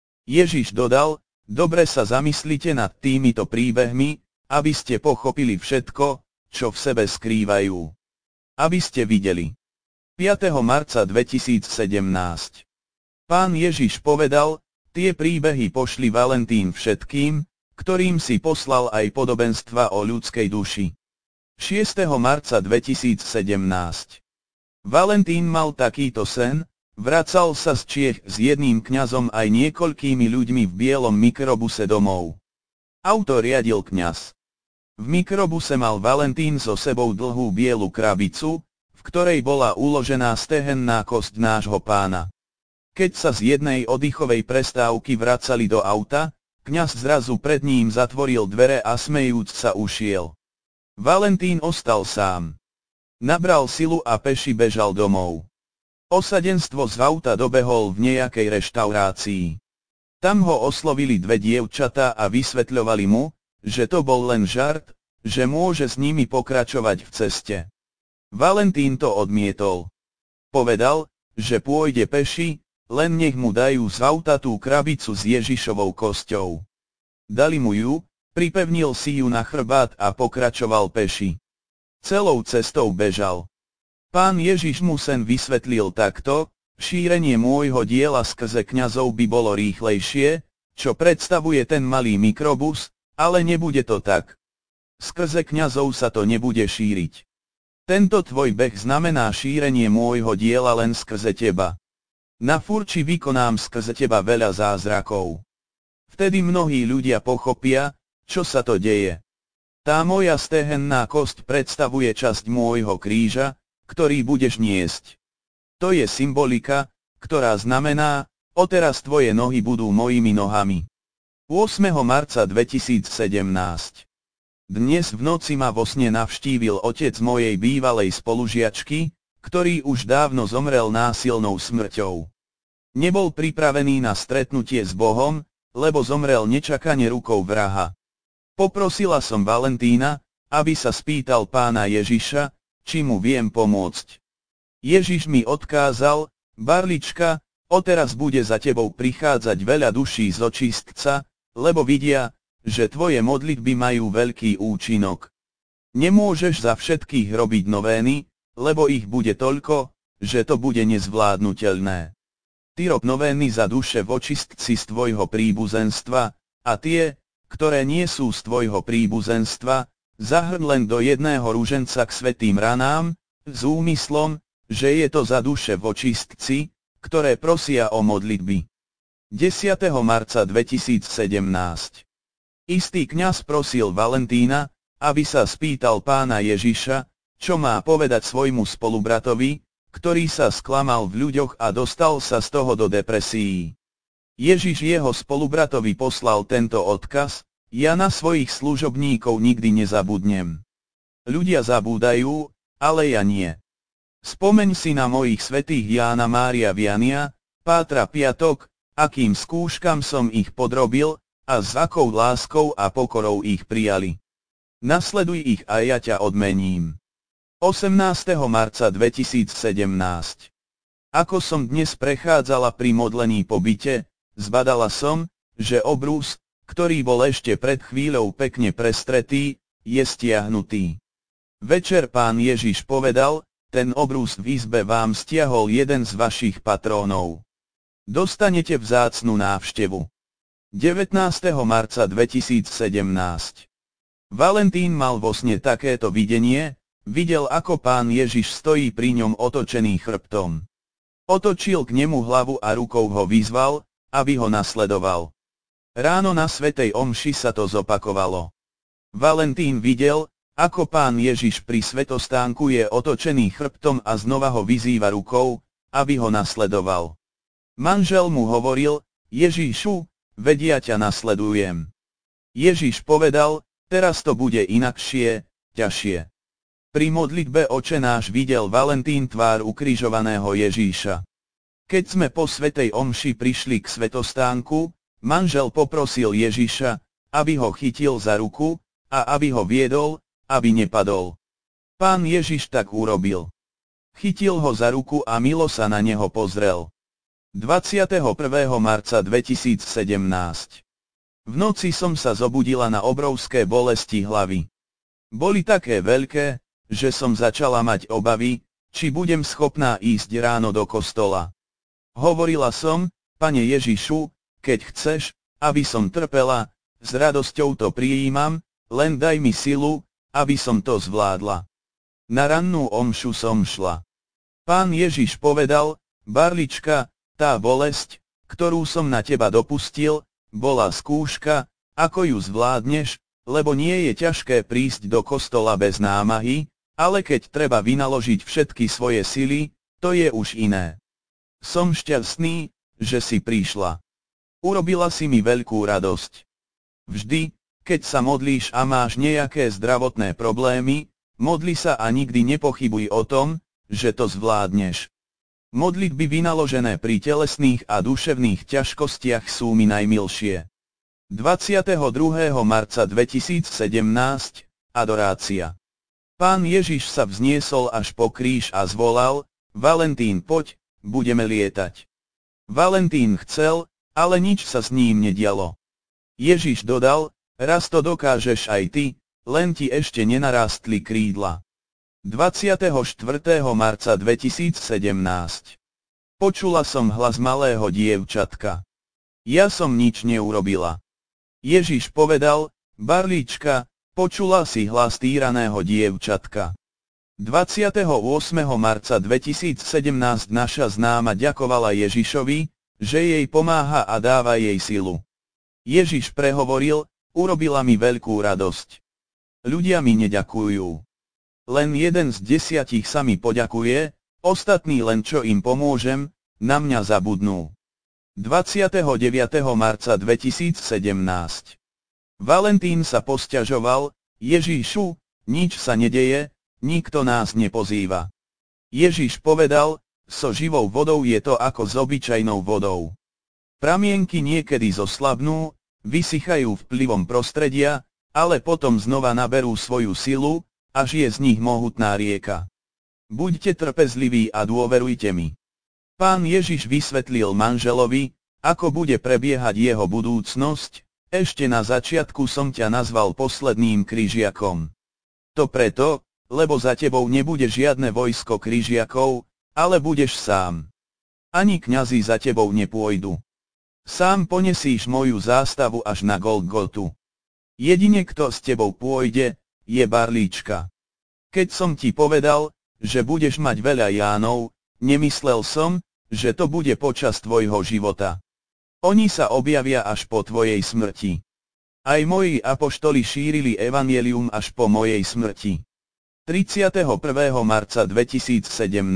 Speaker 1: Ježiš dodal, dobre sa zamyslite nad týmito príbehmi, aby ste pochopili všetko, čo v sebe skrývajú. Aby ste videli. 5. marca 2017. Pán Ježiš povedal, tie príbehy pošli Valentín všetkým, ktorým si poslal aj podobenstva o ľudskej duši. 6. marca 2017. Valentín mal takýto sen, vracal sa z Čiech s jedným kňazom aj niekoľkými ľuďmi v bielom mikrobuse domov. Auto riadil kňaz. V mikrobuse mal Valentín so sebou dlhú bielu krabicu, ktorej bola uložená stehenná kosť nášho pána. Keď sa z jednej oddychovej prestávky vracali do auta, kňaz zrazu pred ním zatvoril dvere a smejúc sa ušiel. Valentín ostal sám. Nabral silu a peši bežal domov. Osadenstvo z auta dobehol v nejakej reštaurácii. Tam ho oslovili dve dievčatá a vysvetľovali mu, že to bol len žart, že môže s nimi pokračovať v ceste. Valentín to odmietol. Povedal, že pôjde peši, len nech mu dajú z auta tú krabicu s Ježišovou kosťou. Dali mu ju, pripevnil si ju na chrbát a pokračoval peši. Celou cestou bežal. Pán Ježiš mu sen vysvetlil takto: šírenie môjho diela skrze kňazov by bolo rýchlejšie, čo predstavuje ten malý mikrobus, ale nebude to tak. Skrze kňazov sa to nebude šíriť. Tento tvoj beh znamená šírenie môjho diela len skrze teba. Na Furči vykonám skrze teba veľa zázrakov. Vtedy mnohí ľudia pochopia, čo sa to deje. Tá moja stehenná kosť predstavuje časť môjho kríža, ktorý budeš niesť. To je symbolika, ktorá znamená: odteraz tvoje nohy budú mojimi nohami. 8. marca 2017. Dnes v noci ma vo sne navštívil otec mojej bývalej spolužiačky, ktorý už dávno zomrel násilnou smrťou. Nebol pripravený na stretnutie s Bohom, lebo zomrel nečakane rukou vraha. Poprosila som Valentína, aby sa spýtal pána Ježiša, či mu viem pomôcť. Ježiš mi odkázal: Barlička, odteraz bude za tebou prichádzať veľa duší z očistca, lebo vidia, že tvoje modlitby majú veľký účinok. Nemôžeš za všetkých robiť novény, lebo ich bude toľko, že to bude nezvládnutelné. Ty rob novény za duše v očistci z tvojho príbuzenstva, a tie, ktoré nie sú z tvojho príbuzenstva, zahrň len do jedného ruženca k svätým ranám, s úmyslom, že je to za duše v očistci, ktoré prosia o modlitby. 10. marca 2017. Istý kňaz prosil Valentína, aby sa spýtal pána Ježiša, čo má povedať svojmu spolubratovi, ktorý sa sklamal v ľuďoch a dostal sa z toho do depresií. Ježiš jeho spolubratovi poslal tento odkaz: ja na svojich služobníkov nikdy nezabudnem. Ľudia zabúdajú, ale ja nie. Spomeň si na mojich svätých Jána Mária Viania, Pátra Piatok, akým skúškam som ich podrobil, a s akou láskou a pokorou ich prijali. Nasleduj ich a ja ťa odmením. 18. marca 2017. Ako som dnes prechádzala pri modlení po byte, zbadala som, že obrus, ktorý bol ešte pred chvíľou pekne prestretý, je stiahnutý. Večer pán Ježiš povedal: ten obrus v izbe vám stiahol jeden z vašich patrónov. Dostanete vzácnu návštevu. 19. marca 2017. Valentín mal vo sne takéto videnie: videl, ako pán Ježiš stojí pri ňom otočený chrbtom. Otočil k nemu hlavu a rukou ho vyzval, aby ho nasledoval. Ráno na svätej omši sa to zopakovalo. Valentín videl, ako pán Ježiš pri svätostánku je otočený chrbtom a znova ho vyzýva rukou, aby ho nasledoval. Manžel mu hovoril: Ježišu, veď ja ťa nasledujem. Ježiš povedal: teraz to bude inakšie, ťažšie. Pri modlitbe Oče náš videl Valentín tvár ukrižovaného Ježíša. Keď sme po svätej omši prišli k svätostánku, manžel poprosil Ježiša, aby ho chytil za ruku, a aby ho viedol, aby nepadol. Pán Ježiš tak urobil. Chytil ho za ruku a milo sa na neho pozrel. 21. marca 2017. V noci som sa zobudila na obrovské bolesti hlavy. Boli také veľké, že som začala mať obavy, či budem schopná ísť ráno do kostola. Hovorila som: Pane Ježišu, keď chceš, aby som trpela, s radosťou to prijímam, len daj mi silu, aby som to zvládla. Na rannú omšu som šla. Pán Ježiš povedal: Barlička, tá bolesť, ktorú som na teba dopustil, bola skúška, ako ju zvládneš, lebo nie je ťažké prísť do kostola bez námahy, ale keď treba vynaložiť všetky svoje sily, to je už iné. Som šťastný, že si prišla. Urobila si mi veľkú radosť. Vždy, keď sa modlíš a máš nejaké zdravotné problémy, modli sa a nikdy nepochybuj o tom, že to zvládneš. Modlitby vynaložené pri telesných a duševných ťažkostiach sú mi najmilšie. 22. marca 2017, Adorácia. Pán Ježiš sa vzniesol až po kríž a zvolal: Valentín, poď, budeme lietať. Valentín chcel, ale nič sa s ním nedialo. Ježiš dodal: raz to dokážeš aj ty, len ti ešte nenarástli krídla. 24. marca 2017. Počula som hlas malého dievčatka. Ja som nič neurobila. Ježiš povedal: Barlička, počula si hlas týraného dievčatka. 28. marca 2017 naša známa ďakovala Ježišovi, že jej pomáha a dáva jej silu. Ježiš prehovoril: urobila mi veľkú radosť. Ľudia mi neďakujú. Len 1 z 10 sa mi poďakuje, ostatní len čo im pomôžem, na mňa zabudnú. 29. marca 2017. Valentín sa posťažoval: Ježišu, nič sa nedeje, nikto nás nepozýva. Ježiš povedal: so živou vodou je to ako s obyčajnou vodou. Pramienky niekedy zoslabnú, vysychajú vplyvom prostredia, ale potom znova naberú svoju silu, až je z nich mohutná rieka. Buďte trpezliví a dôverujte mi. Pán Ježiš vysvetlil manželovi, ako bude prebiehať jeho budúcnosť: ešte na začiatku som ťa nazval posledným križiakom. To preto, lebo za tebou nebude žiadne vojsko križiakov, ale budeš sám. Ani kňazi za tebou nepôjdu. Sám ponesíš moju zástavu až na Golgotu. Jedine kto s tebou pôjde, je Barlička. Keď som ti povedal, že budeš mať veľa Jánov, nemyslel som, že to bude počas tvojho života. Oni sa objavia až po tvojej smrti. Aj moji apoštoli šírili evanjelium až po mojej smrti. 31. marca 2017.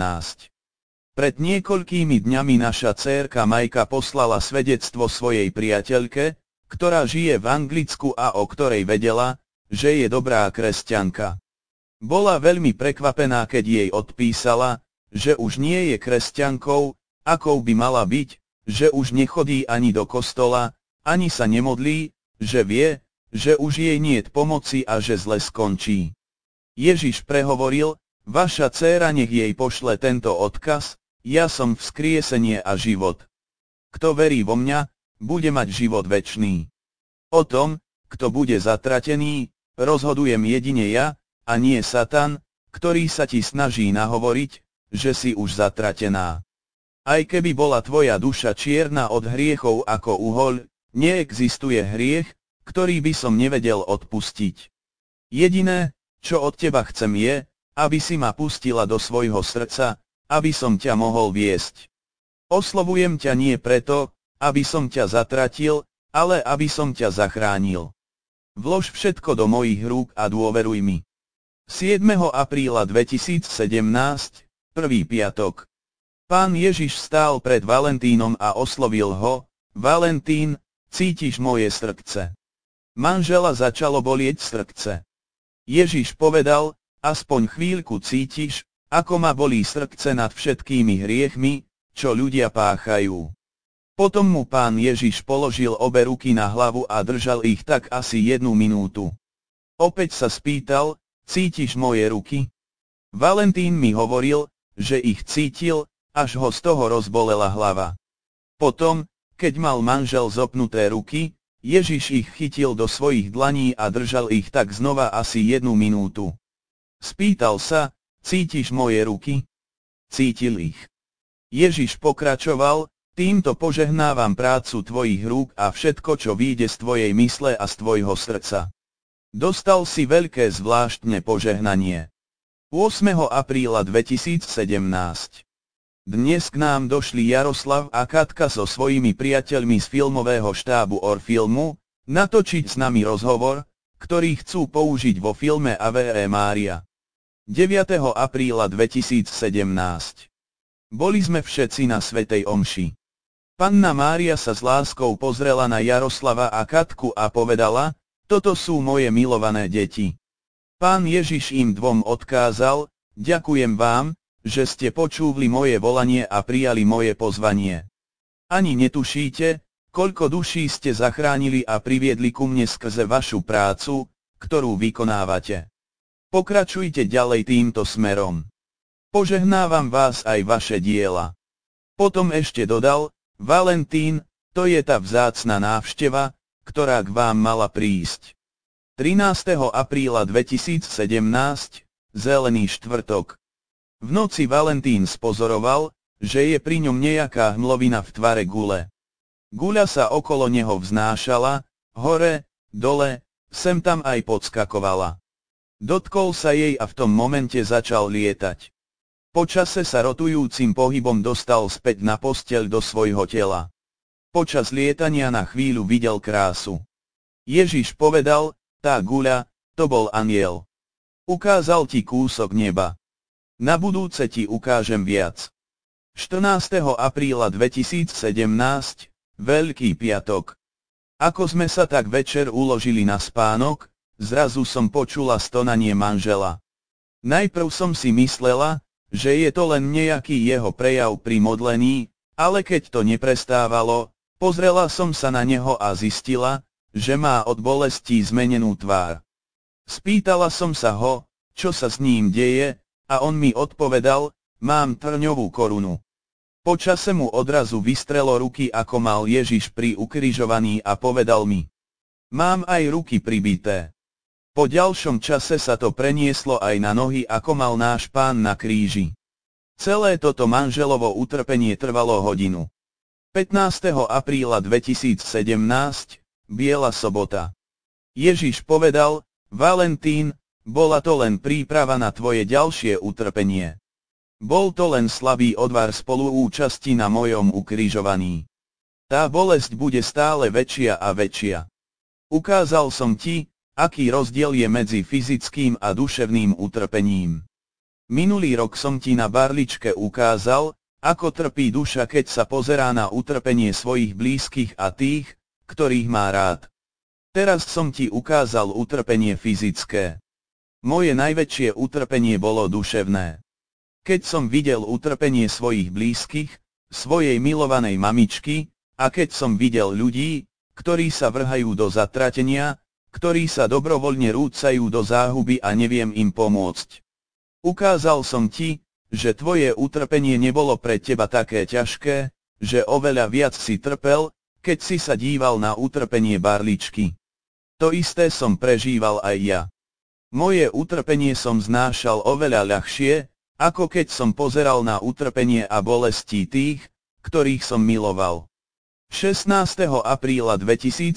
Speaker 1: Pred niekoľkými dňami naša dcérka Majka poslala svedectvo svojej priateľke, ktorá žije v Anglicku a o ktorej vedela, že je dobrá kresťanka. Bola veľmi prekvapená, keď jej odpísala, že už nie je kresťankou, akou by mala byť, že už nechodí ani do kostola, ani sa nemodlí, že vie, že už jej niet pomoci a že zle skončí. Ježiš prehovoril: vaša dcéra nech jej pošle tento odkaz: ja som vzkriesenie a život. Kto verí vo mňa, bude mať život večný. O tom, kto bude zatratený, rozhodujem jedine ja, a nie Satan, ktorý sa ti snaží nahovoriť, že si už zatratená. Aj keby bola tvoja duša čierna od hriechov ako uhoľ, neexistuje hriech, ktorý by som nevedel odpustiť. Jediné, čo od teba chcem je, aby si ma pustila do svojho srdca, aby som ťa mohol viesť. Oslovujem ťa nie preto, aby som ťa zatratil, ale aby som ťa zachránil. Vlož všetko do mojich rúk a dôveruj mi. 7. apríla 2017, prvý piatok. Pán Ježiš stál pred Valentínom a oslovil ho: Valentín, cítiš moje srdce? Manžela začalo bolieť srdce. Ježiš povedal: aspoň chvíľku cítiš, ako ma bolí srdce nad všetkými hriechmi, čo ľudia páchajú. Potom mu Pán Ježiš položil obe ruky na hlavu a držal ich tak asi 1 minútu. Opäť sa spýtal: cítiš moje ruky? Valentín mi hovoril, že ich cítil, až ho z toho rozbolela hlava. Potom, keď mal manžel zopnuté ruky, Ježiš ich chytil do svojich dlaní a držal ich tak znova asi 1 minútu. Spýtal sa: cítiš moje ruky? Cítil ich. Ježiš pokračoval: týmto požehnávam prácu tvojich rúk a všetko, čo vyjde z tvojej mysle a z tvojho srdca. Dostal si veľké zvláštne požehnanie. 8. apríla 2017. Dnes k nám došli Jaroslav a Katka so svojimi priateľmi z filmového štábu Orfilmu, natočiť s nami rozhovor, ktorý chcú použiť vo filme Ave Mária. 9. apríla 2017. Boli sme všetci na svätej omši. Panna Mária sa s láskou pozrela na Jaroslava a Katku a povedala: toto sú moje milované deti. Pán Ježiš im dvom odkázal: ďakujem vám, že ste počúvli moje volanie a prijali moje pozvanie. Ani netušíte, koľko duší ste zachránili a priviedli ku mne skrze vašu prácu, ktorú vykonávate. Pokračujte ďalej týmto smerom. Požehnávam vás aj vaše diela. Potom ešte dodal: Valentín, to je tá vzácna návšteva, ktorá k vám mala prísť. 13. apríla 2017, Zelený štvrtok. V noci Valentín spozoroval, že je pri ňom nejaká hmlovina v tvare gule. Guľa sa okolo neho vznášala, hore, dole, sem tam aj podskakovala. Dotkol sa jej a v tom momente začal lietať. Po čase sa rotujúcim pohybom dostal späť na posteľ do svojho tela. Počas lietania na chvíľu videl krásu. Ježiš povedal: tá guľa, to bol anjel. Ukázal ti kúsok neba. Na budúce ti ukážem viac. 14. apríla 2017, Veľký piatok. Ako sme sa tak večer uložili na spánok, zrazu som počula stonanie manžela. Najprv som si myslela, že je to len nejaký jeho prejav pri modlení, ale keď to neprestávalo, pozrela som sa na neho a zistila, že má od bolestí zmenenú tvár. Spýtala som sa ho, čo sa s ním deje, a on mi odpovedal: mám trňovú korunu. Po čase mu odrazu vystrelo ruky, ako mal Ježiš pri ukrižovaní, a povedal mi: mám aj ruky pribité. Po ďalšom čase sa to prenieslo aj na nohy, ako mal náš Pán na kríži. Celé toto manželovo utrpenie trvalo hodinu. 15. apríla 2017, Biela sobota. Ježiš povedal: Valentín, bola to len príprava na tvoje ďalšie utrpenie. Bol to len slabý odvar spoluúčasti na mojom ukrižovaní. Tá bolesť bude stále väčšia a väčšia. Ukázal som ti, aký rozdiel je medzi fyzickým a duševným utrpením. Minulý rok som ti na barličke ukázal, ako trpí duša, keď sa pozerá na utrpenie svojich blízkych a tých, ktorých má rád. Teraz som ti ukázal utrpenie fyzické. Moje najväčšie utrpenie bolo duševné. Keď som videl utrpenie svojich blízkych, svojej milovanej mamičky, a keď som videl ľudí, ktorí sa vrhajú do zatratenia, ktorí sa dobrovoľne rúcajú do záhuby a neviem im pomôcť. Ukázal som ti, že tvoje utrpenie nebolo pre teba také ťažké, že oveľa viac si trpel, keď si sa díval na utrpenie barličky. To isté som prežíval aj ja. Moje utrpenie som znášal oveľa ľahšie, ako keď som pozeral na utrpenie a bolesti tých, ktorých som miloval. 16. apríla 2017.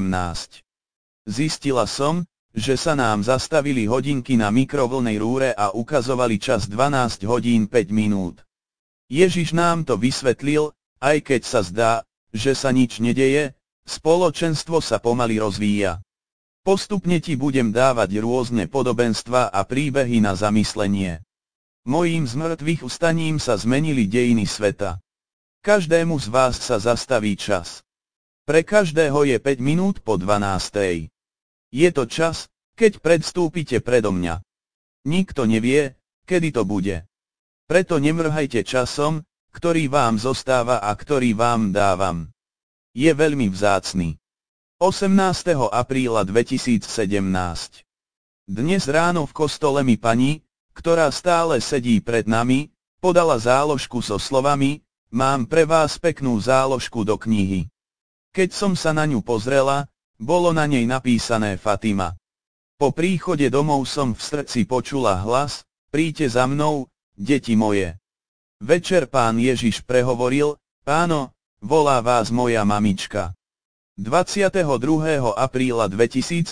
Speaker 1: Zistila som, že sa nám zastavili hodinky na mikrovlnnej rúre a ukazovali čas 12 hodín 5 minút. Ježiš nám to vysvetlil, aj keď sa zdá, že sa nič nedeje, spoločenstvo sa pomaly rozvíja. Postupne ti budem dávať rôzne podobenstvá a príbehy na zamyslenie. Mojím zmrtvých vstaním sa zmenili dejiny sveta. Každému z vás sa zastaví čas. Pre každého je 5 minút po 12. Je to čas, keď predstúpite predo mňa. Nikto nevie, kedy to bude. Preto nemrhajte časom, ktorý vám zostáva a ktorý vám dávam. Je veľmi vzácny. 18. apríla 2017. Dnes ráno v kostole mi pani, ktorá stále sedí pred nami, podala záložku so slovami: mám pre vás peknú záložku do knihy. Keď som sa na ňu pozrela, bolo na nej napísané Fatima. Po príchode domov som v srdci počula hlas: príďte za mnou, deti moje. Večer Pán Ježiš prehovoril: áno, volá vás moja mamička. 22. apríla 2017.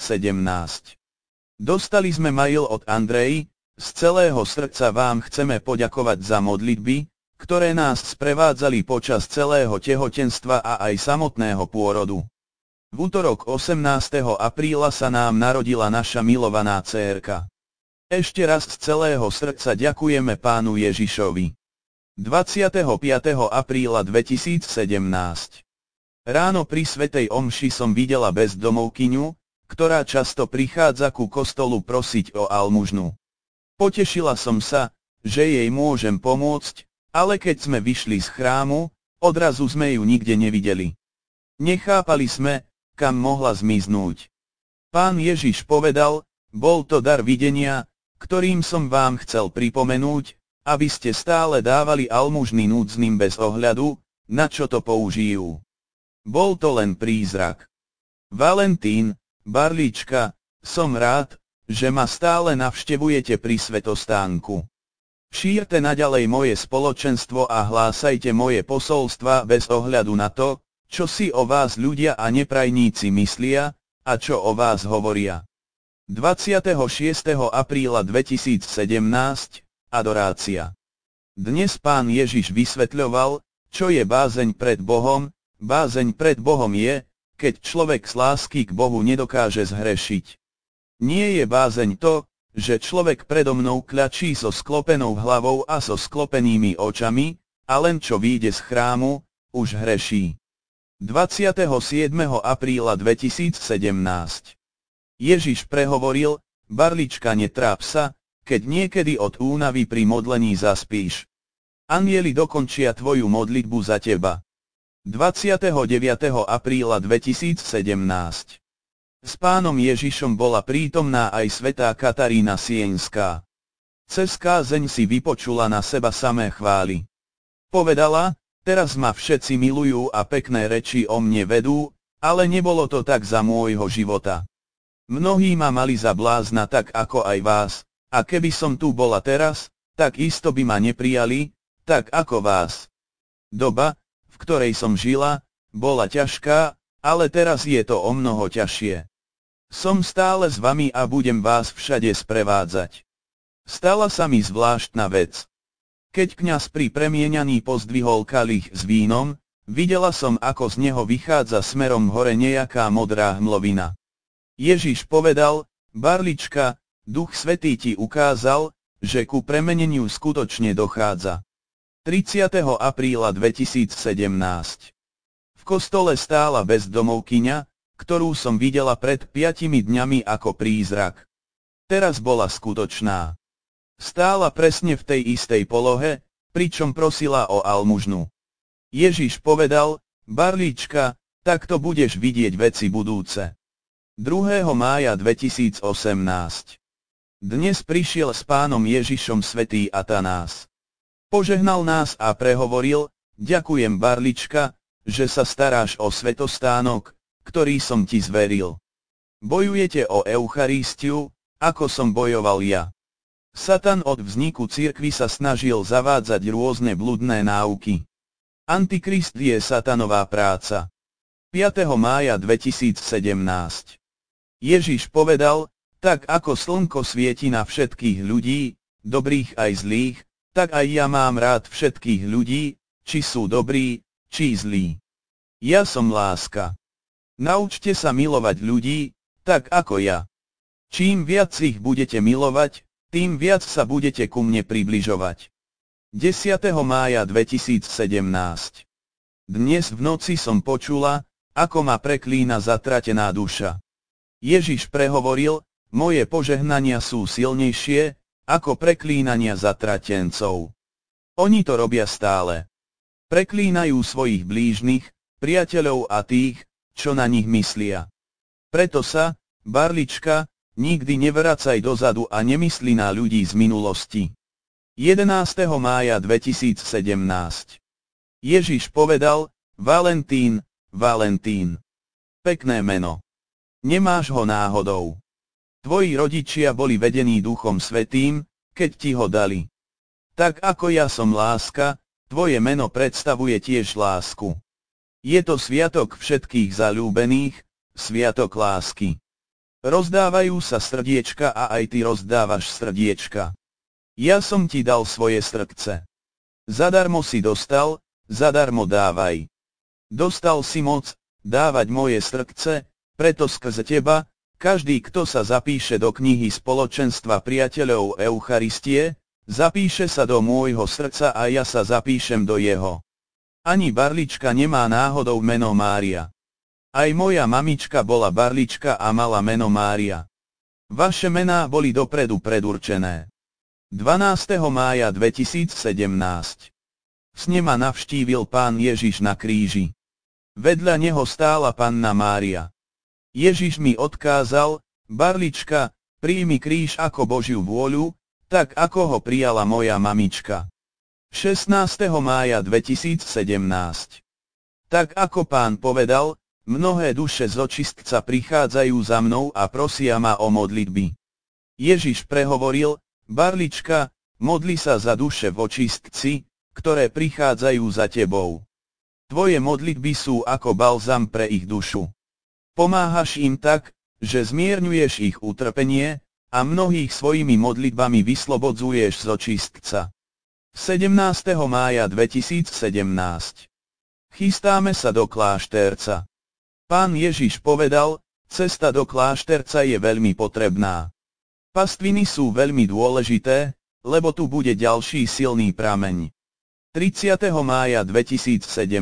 Speaker 1: Dostali sme mail od Andrej: z celého srdca vám chceme poďakovať za modlitby, ktoré nás sprevádzali počas celého tehotenstva a aj samotného pôrodu. V utorok 18. apríla sa nám narodila naša milovaná dcérka. Ešte raz z celého srdca ďakujeme Pánu Ježišovi. 25. apríla 2017. Ráno pri svätej omši som videla bezdomovkyňu, ktorá často prichádza ku kostolu prosiť o almužnu. Potešila som sa, že jej môžem pomôcť, ale keď sme vyšli z chrámu, odrazu sme ju nikde nevideli. Nechápali sme, kam mohla zmiznúť. Pán Ježiš povedal, bol to dar videnia, ktorým som vám chcel pripomenúť, aby ste stále dávali almužny núdznym bez ohľadu, na čo to použijú. Bol to len prízrak. Valentín, Barlička, som rád, že ma stále navštevujete pri svätostánku. Šírte naďalej moje spoločenstvo a hlásajte moje posolstva bez ohľadu na to, čo si o vás ľudia a neprajníci myslia, a čo o vás hovoria. 26. apríla 2017, Adorácia. Dnes Pán Ježiš vysvetľoval, čo je bázeň pred Bohom. Bázeň pred Bohom je, keď človek z lásky k Bohu nedokáže zhrešiť. Nie je bázeň to, že človek predo mnou kľačí so sklopenou hlavou a so sklopenými očami, a len čo vyjde z chrámu, už hreší. 27. apríla 2017. Ježiš prehovoril, Barlička, netráp sa, keď niekedy od únavy pri modlení zaspíš. Anjeli dokončia tvoju modlitbu za teba. 29. apríla 2017. S Pánom Ježišom bola prítomná aj svätá Katarína Sienská. Cez kázeň si vypočula na seba samé chvály. Povedala, teraz ma všetci milujú a pekné reči o mne vedú, ale nebolo to tak za môjho života. Mnohí ma mali za blázna tak ako aj vás, a keby som tu bola teraz, tak isto by ma neprijali, tak ako vás. Doba, v ktorej som žila, bola ťažká, ale teraz je to omnoho ťažšie. Som stále s vami a budem vás všade sprevádzať. Stala sa mi zvláštna vec. Keď kňaz pri premieňaní pozdvihol kalich s vínom, videla som, ako z neho vychádza smerom hore nejaká modrá hmlovina. Ježiš povedal, Barlička, Duch Svätý ti ukázal, že ku premeneniu skutočne dochádza. 30. apríla 2017. V kostole stála bezdomovkyňa, ktorú som videla pred 5 dňami ako prízrak. Teraz bola skutočná. Stála presne v tej istej polohe, pričom prosila o almužnu. Ježiš povedal, Barlička, takto budeš vidieť veci budúce. 2. mája 2018. Dnes prišiel s Pánom Ježišom svätý Atanás. Požehnal nás a prehovoril, ďakujem Barlička, že sa staráš o svätostánok, ktorý som ti zveril. Bojujete o Eucharistiu, ako som bojoval ja. Satan od vzniku cirkvi sa snažil zavádzať rôzne bludné náuky. Antikrist je satanová práca. 5. mája 2017. Ježiš povedal, tak ako slnko svieti na všetkých ľudí, dobrých aj zlých, tak aj ja mám rád všetkých ľudí, či sú dobrí, či zlí. Ja som láska. Naučte sa milovať ľudí, tak ako ja. Čím viac ich budete milovať, tým viac sa budete ku mne približovať. 10. mája 2017. Dnes v noci som počula, ako ma preklína zatratená duša. Ježiš prehovoril, moje požehnania sú silnejšie, ako preklínania zatratencov. Oni to robia stále. Preklínajú svojich blížnych, priateľov a tých, čo na nich myslia. Preto sa, Barlička, nikdy nevracaj dozadu a nemysli na ľudí z minulosti. 11. mája 2017. Ježiš povedal, Valentín, Valentín. Pekné meno. Nemáš ho náhodou. Tvoji rodičia boli vedení Duchom Svätým, keď ti ho dali. Tak ako ja som láska, tvoje meno predstavuje tiež lásku. Je to sviatok všetkých zaľúbených, sviatok lásky. Rozdávajú sa srdiečka a aj ty rozdávaš srdiečka. Ja som ti dal svoje srdce. Zadarmo si dostal, zadarmo dávaj. Dostal si moc, dávať moje srdce, preto skrze teba, každý, kto sa zapíše do knihy Spoločenstva priateľov Eucharistie, zapíše sa do môjho srdca a ja sa zapíšem do jeho. Ani barlička nemá náhodou meno Mária. Aj moja mamička bola barlička a mala meno Mária. Vaše mená boli dopredu predurčené. 12. mája 2017. V sne ma navštívil Pán Ježiš na kríži. Vedľa neho stála Panna Mária. Ježiš mi odkázal: barlička, príjmi kríž ako Božiu vôľu, tak ako ho prijala moja mamička. 16. mája 2017. Tak ako Pán povedal, mnohé duše z očistca prichádzajú za mnou a prosia ma o modlitby. Ježiš prehovoril: barlička, modli sa za duše v očistci, ktoré prichádzajú za tebou. Tvoje modlitby sú ako balzam pre ich dušu. Pomáhaš im tak, že zmierňuješ ich utrpenie, a mnohých svojimi modlitbami vyslobodzuješ z očistca. 17. mája 2017. Chystáme sa do klášterca. Pán Ježiš povedal: cesta do klášterca je veľmi potrebná. Pastviny sú veľmi dôležité, lebo tu bude ďalší silný prameň. 30. mája 2017.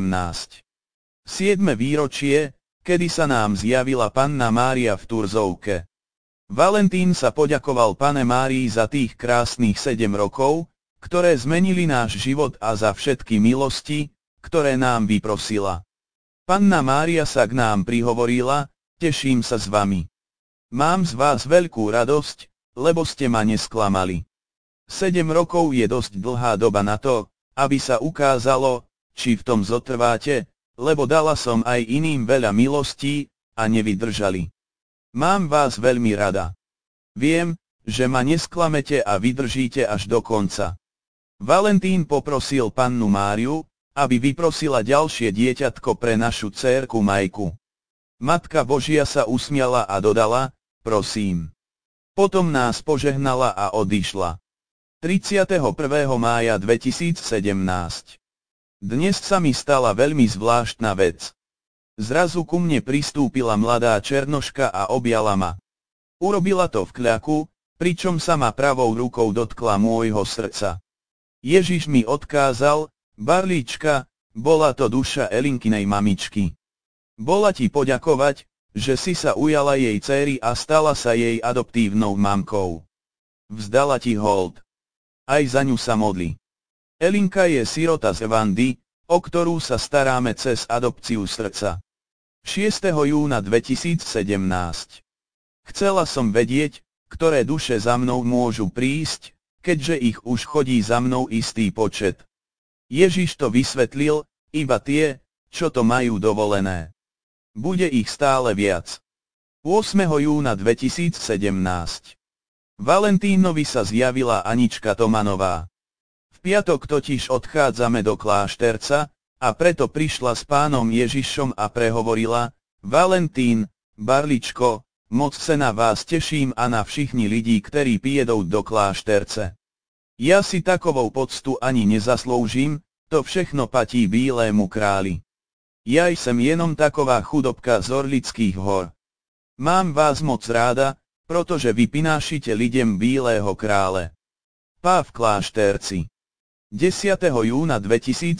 Speaker 1: 7. výročie, kedy sa nám zjavila Panna Mária v Turzovke. Valentín sa poďakoval Panne Márii za tých krásnych 7 rokov, ktoré zmenili náš život a za všetky milosti, ktoré nám vyprosila. Panna Mária sa k nám prihovorila: teším sa s vami. Mám z vás veľkú radosť, lebo ste ma nesklamali. 7 rokov je dosť dlhá doba na to, aby sa ukázalo, či v tom zotrváte, lebo dala som aj iným veľa milostí, a nevydržali. Mám vás veľmi rada. Viem, že ma nesklamete a vydržíte až do konca. Valentín poprosil Pannu Máriu, aby vyprosila ďalšie dieťatko pre našu dcérku Majku. Matka Božia sa usmiala a dodala: prosím. Potom nás požehnala a odišla. 31. mája 2017. Dnes sa mi stala veľmi zvláštna vec. Zrazu ku mne pristúpila mladá černoška a objala ma. Urobila to v kľaku, pričom sa ma pravou rukou dotkla môjho srdca. Ježiš mi odkázal: barlička, bola to duša Elinkinej mamičky. Bola ti poďakovať, že si sa ujala jej dcéry a stala sa jej adoptívnou mamkou. Vzdala ti hold. Aj za ňu sa modli. Elinka je sirota z Evandy, o ktorú sa staráme cez adopciu srdca. 6. júna 2017. Chcela som vedieť, ktoré duše za mnou môžu prísť, keďže ich už chodí za mnou istý počet. Ježiš to vysvetlil: iba tie, čo to majú dovolené. Bude ich stále viac. 8. júna 2017. Valentínovi sa zjavila Anička Tomanová. V piatok totiž odchádzame do klášterca, a preto prišla s Pánom Ježišom a prehovorila: Valentín, barličko, moc sa na vás teším a na všichni lidí, ktorí prijedou do klášterce. Ja si takovou poctu ani nezasloužím, to všechno patí Bílému králi. Ja som jenom taková chudobka z Orlických hor. Mám vás moc ráda, protože vy prinášite lidem Bílého krále. Pá v klášterci. 10. júna 2017.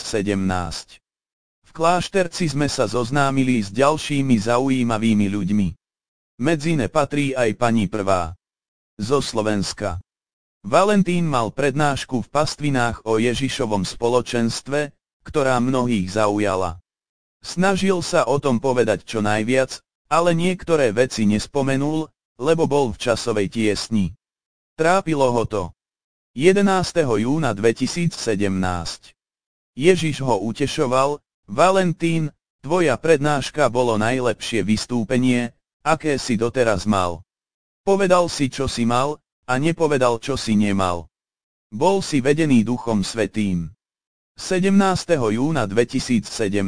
Speaker 1: V klášterci sme sa zoznámili s ďalšími zaujímavými ľuďmi. Medzi ne patrí aj pani prvá. Zo Slovenska. Valentín mal prednášku v pastvinách o Ježišovom spoločenstve, ktorá mnohých zaujala. Snažil sa o tom povedať čo najviac, ale niektoré veci nespomenul, lebo bol v časovej tiesni. Trápilo ho to. 11. júna 2017. Ježiš ho utešoval: Valentín, tvoja prednáška bolo najlepšie vystúpenie, aké si doteraz mal. Povedal si, čo si mal, a nepovedal, čo si nemal. Bol si vedený Duchom Svätým. 17. júna 2017.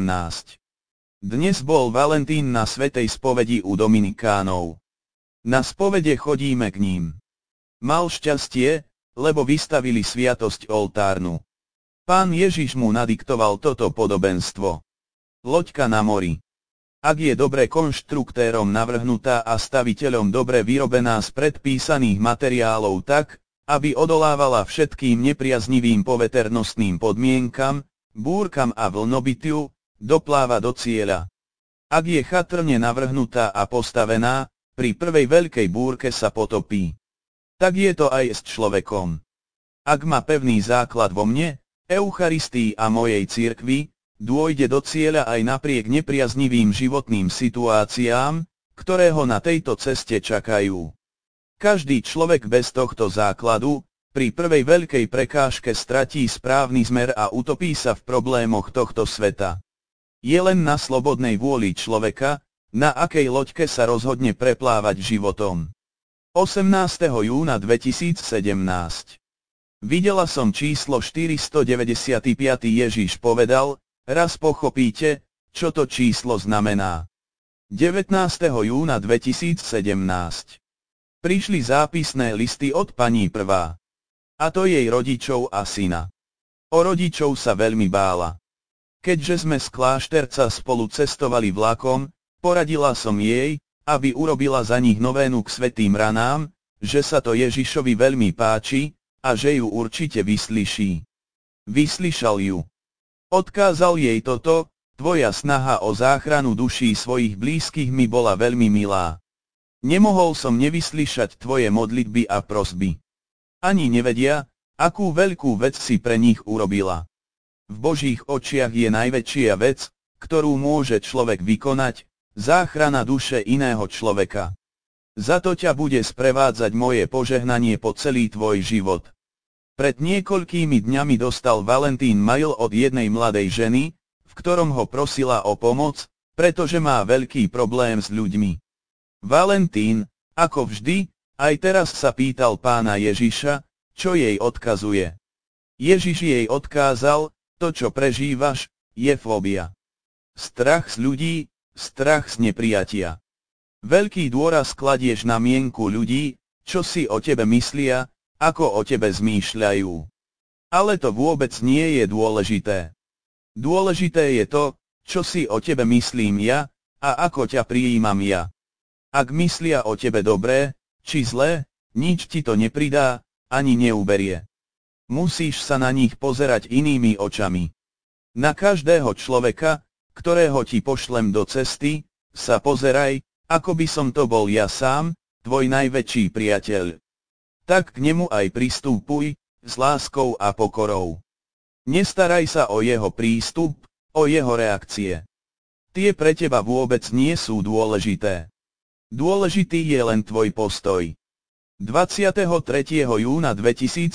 Speaker 1: Dnes bol Valentín na svätej spovedi u Dominikánov. Na spovede chodíme k ním. Mal šťastie, lebo vystavili sviatosť oltárnu. Pán Ježiš mu nadiktoval toto podobenstvo. Loďka na mori. Ak je dobre konštruktérom navrhnutá a staviteľom dobre vyrobená z predpísaných materiálov tak, aby odolávala všetkým nepriaznivým poveternostným podmienkam, búrkam a vlnobytiu, dopláva do cieľa. Ak je chatrne navrhnutá a postavená, pri prvej veľkej búrke sa potopí. Tak je to aj s človekom. Ak má pevný základ vo mne, Eucharistii a mojej cirkvi, dôjde do cieľa aj napriek nepriaznivým životným situáciám, ktoré ho na tejto ceste čakajú. Každý človek bez tohto základu, pri prvej veľkej prekážke stratí správny smer a utopí sa v problémoch tohto sveta. Je len na slobodnej vôli človeka, na akej loďke sa rozhodne preplávať životom. 18. júna 2017. Videla som číslo 495. Ježiš povedal, raz pochopíte, čo to číslo znamená. 19. júna 2017. Prišli zápisné listy od pani prvá. A to jej rodičov a syna. O rodičov sa veľmi bála. Keďže sme z klášterca spolu cestovali vlakom, poradila som jej, aby urobila za nich novénu k svätým ranám, že sa to Ježišovi veľmi páči, a že ju určite vyslyší. Vyslyšal ju. Odkázal jej toto, tvoja snaha o záchranu duší svojich blízkych mi bola veľmi milá. Nemohol som nevyslyšať tvoje modlitby a prosby. Ani nevedia, akú veľkú vec si pre nich urobila. V Božích očiach je najväčšia vec, ktorú môže človek vykonať, záchrana duše iného človeka. Za to ťa bude sprevádzať moje požehnanie po celý tvoj život. Pred niekoľkými dňami dostal Valentín mail od jednej mladej ženy, v ktorom ho prosila o pomoc, pretože má veľký problém s ľuďmi. Valentín, ako vždy, aj teraz sa pýtal pána Ježiša, čo jej odkazuje. Ježiš jej odkázal, to čo prežívaš, je fóbia. Strach z ľudí, strach z neprijatia. Veľký dôraz kladieš na mienku ľudí, čo si o tebe myslia, ako o tebe zmýšľajú. Ale to vôbec nie je dôležité. Dôležité je to, čo si o tebe myslím ja, a ako ťa prijímam ja. Ak myslia o tebe dobré, či zlé, nič ti to nepridá, ani neuberie. Musíš sa na nich pozerať inými očami. Na každého človeka, ktorého ti pošlem do cesty, sa pozeraj, ako by som to bol ja sám, tvoj najväčší priateľ. Tak k nemu aj pristupuj, s láskou a pokorou. Nestaraj sa o jeho prístup, o jeho reakcie. Tie pre teba vôbec nie sú dôležité. Dôležitý je len tvoj postoj. 23. júna 2017.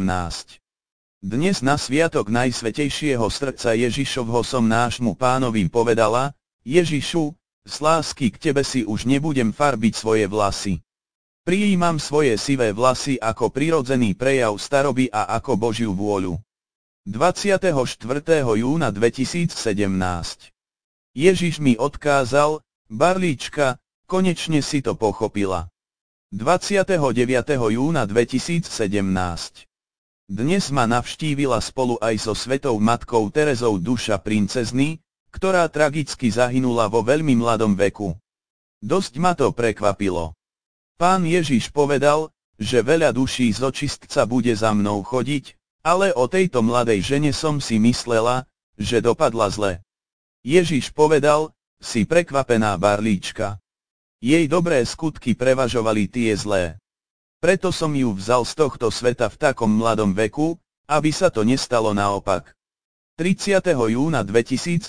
Speaker 1: Dnes na sviatok Najsvätejšieho srdca Ježišovho som nášmu pánovi povedala, Ježišu, z lásky k tebe si už nebudem farbiť svoje vlasy. Prijímam svoje sivé vlasy ako prirodzený prejav staroby a ako Božiu vôľu. 24. júna 2017. Ježiš mi odkázal, Barlička, konečne si to pochopila. 29. júna 2017. Dnes ma navštívila spolu aj so Svetou Matkou Terezou duša princezny, ktorá tragicky zahynula vo veľmi mladom veku. Dosť ma to prekvapilo. Pán Ježiš povedal, že veľa duší z očistca bude za mnou chodiť, ale o tejto mladej žene som si myslela, že dopadla zle. Ježiš povedal, si prekvapená Barlíčka. Jej dobré skutky prevažovali tie zlé. Preto som ju vzal z tohto sveta v takom mladom veku, aby sa to nestalo naopak. 30. júna 2017.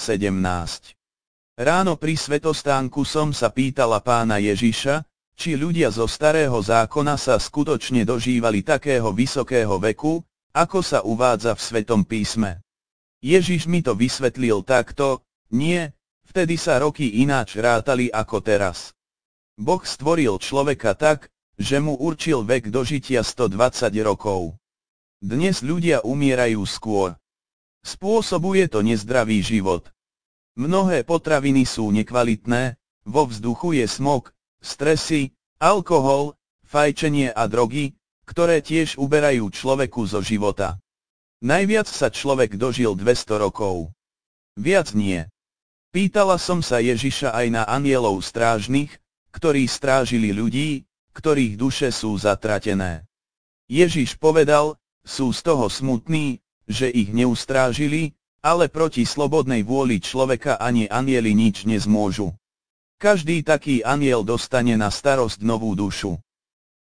Speaker 1: Ráno pri svetostánku som sa pýtala pána Ježiša, či ľudia zo starého zákona sa skutočne dožívali takého vysokého veku, ako sa uvádza v Svetom písme. Ježiš mi to vysvetlil takto, nie, vtedy sa roky ináč rátali ako teraz. Boh stvoril človeka tak, že mu určil vek dožitia 120 rokov. Dnes ľudia umierajú skôr. Spôsobuje to nezdravý život. Mnohé potraviny sú nekvalitné, vo vzduchu je smog, stresy, alkohol, fajčenie a drogy, ktoré tiež uberajú človeku zo života. Najviac sa človek dožil 200 rokov. Viac nie. Pýtala som sa Ježiša aj na anjelov strážnych, ktorí strážili ľudí, ktorých duše sú zatratené. Ježiš povedal, sú z toho smutní, že ich neustrážili, ale proti slobodnej vôli človeka ani anjeli nič nezmôžu. Každý taký anjel dostane na starosť novú dušu.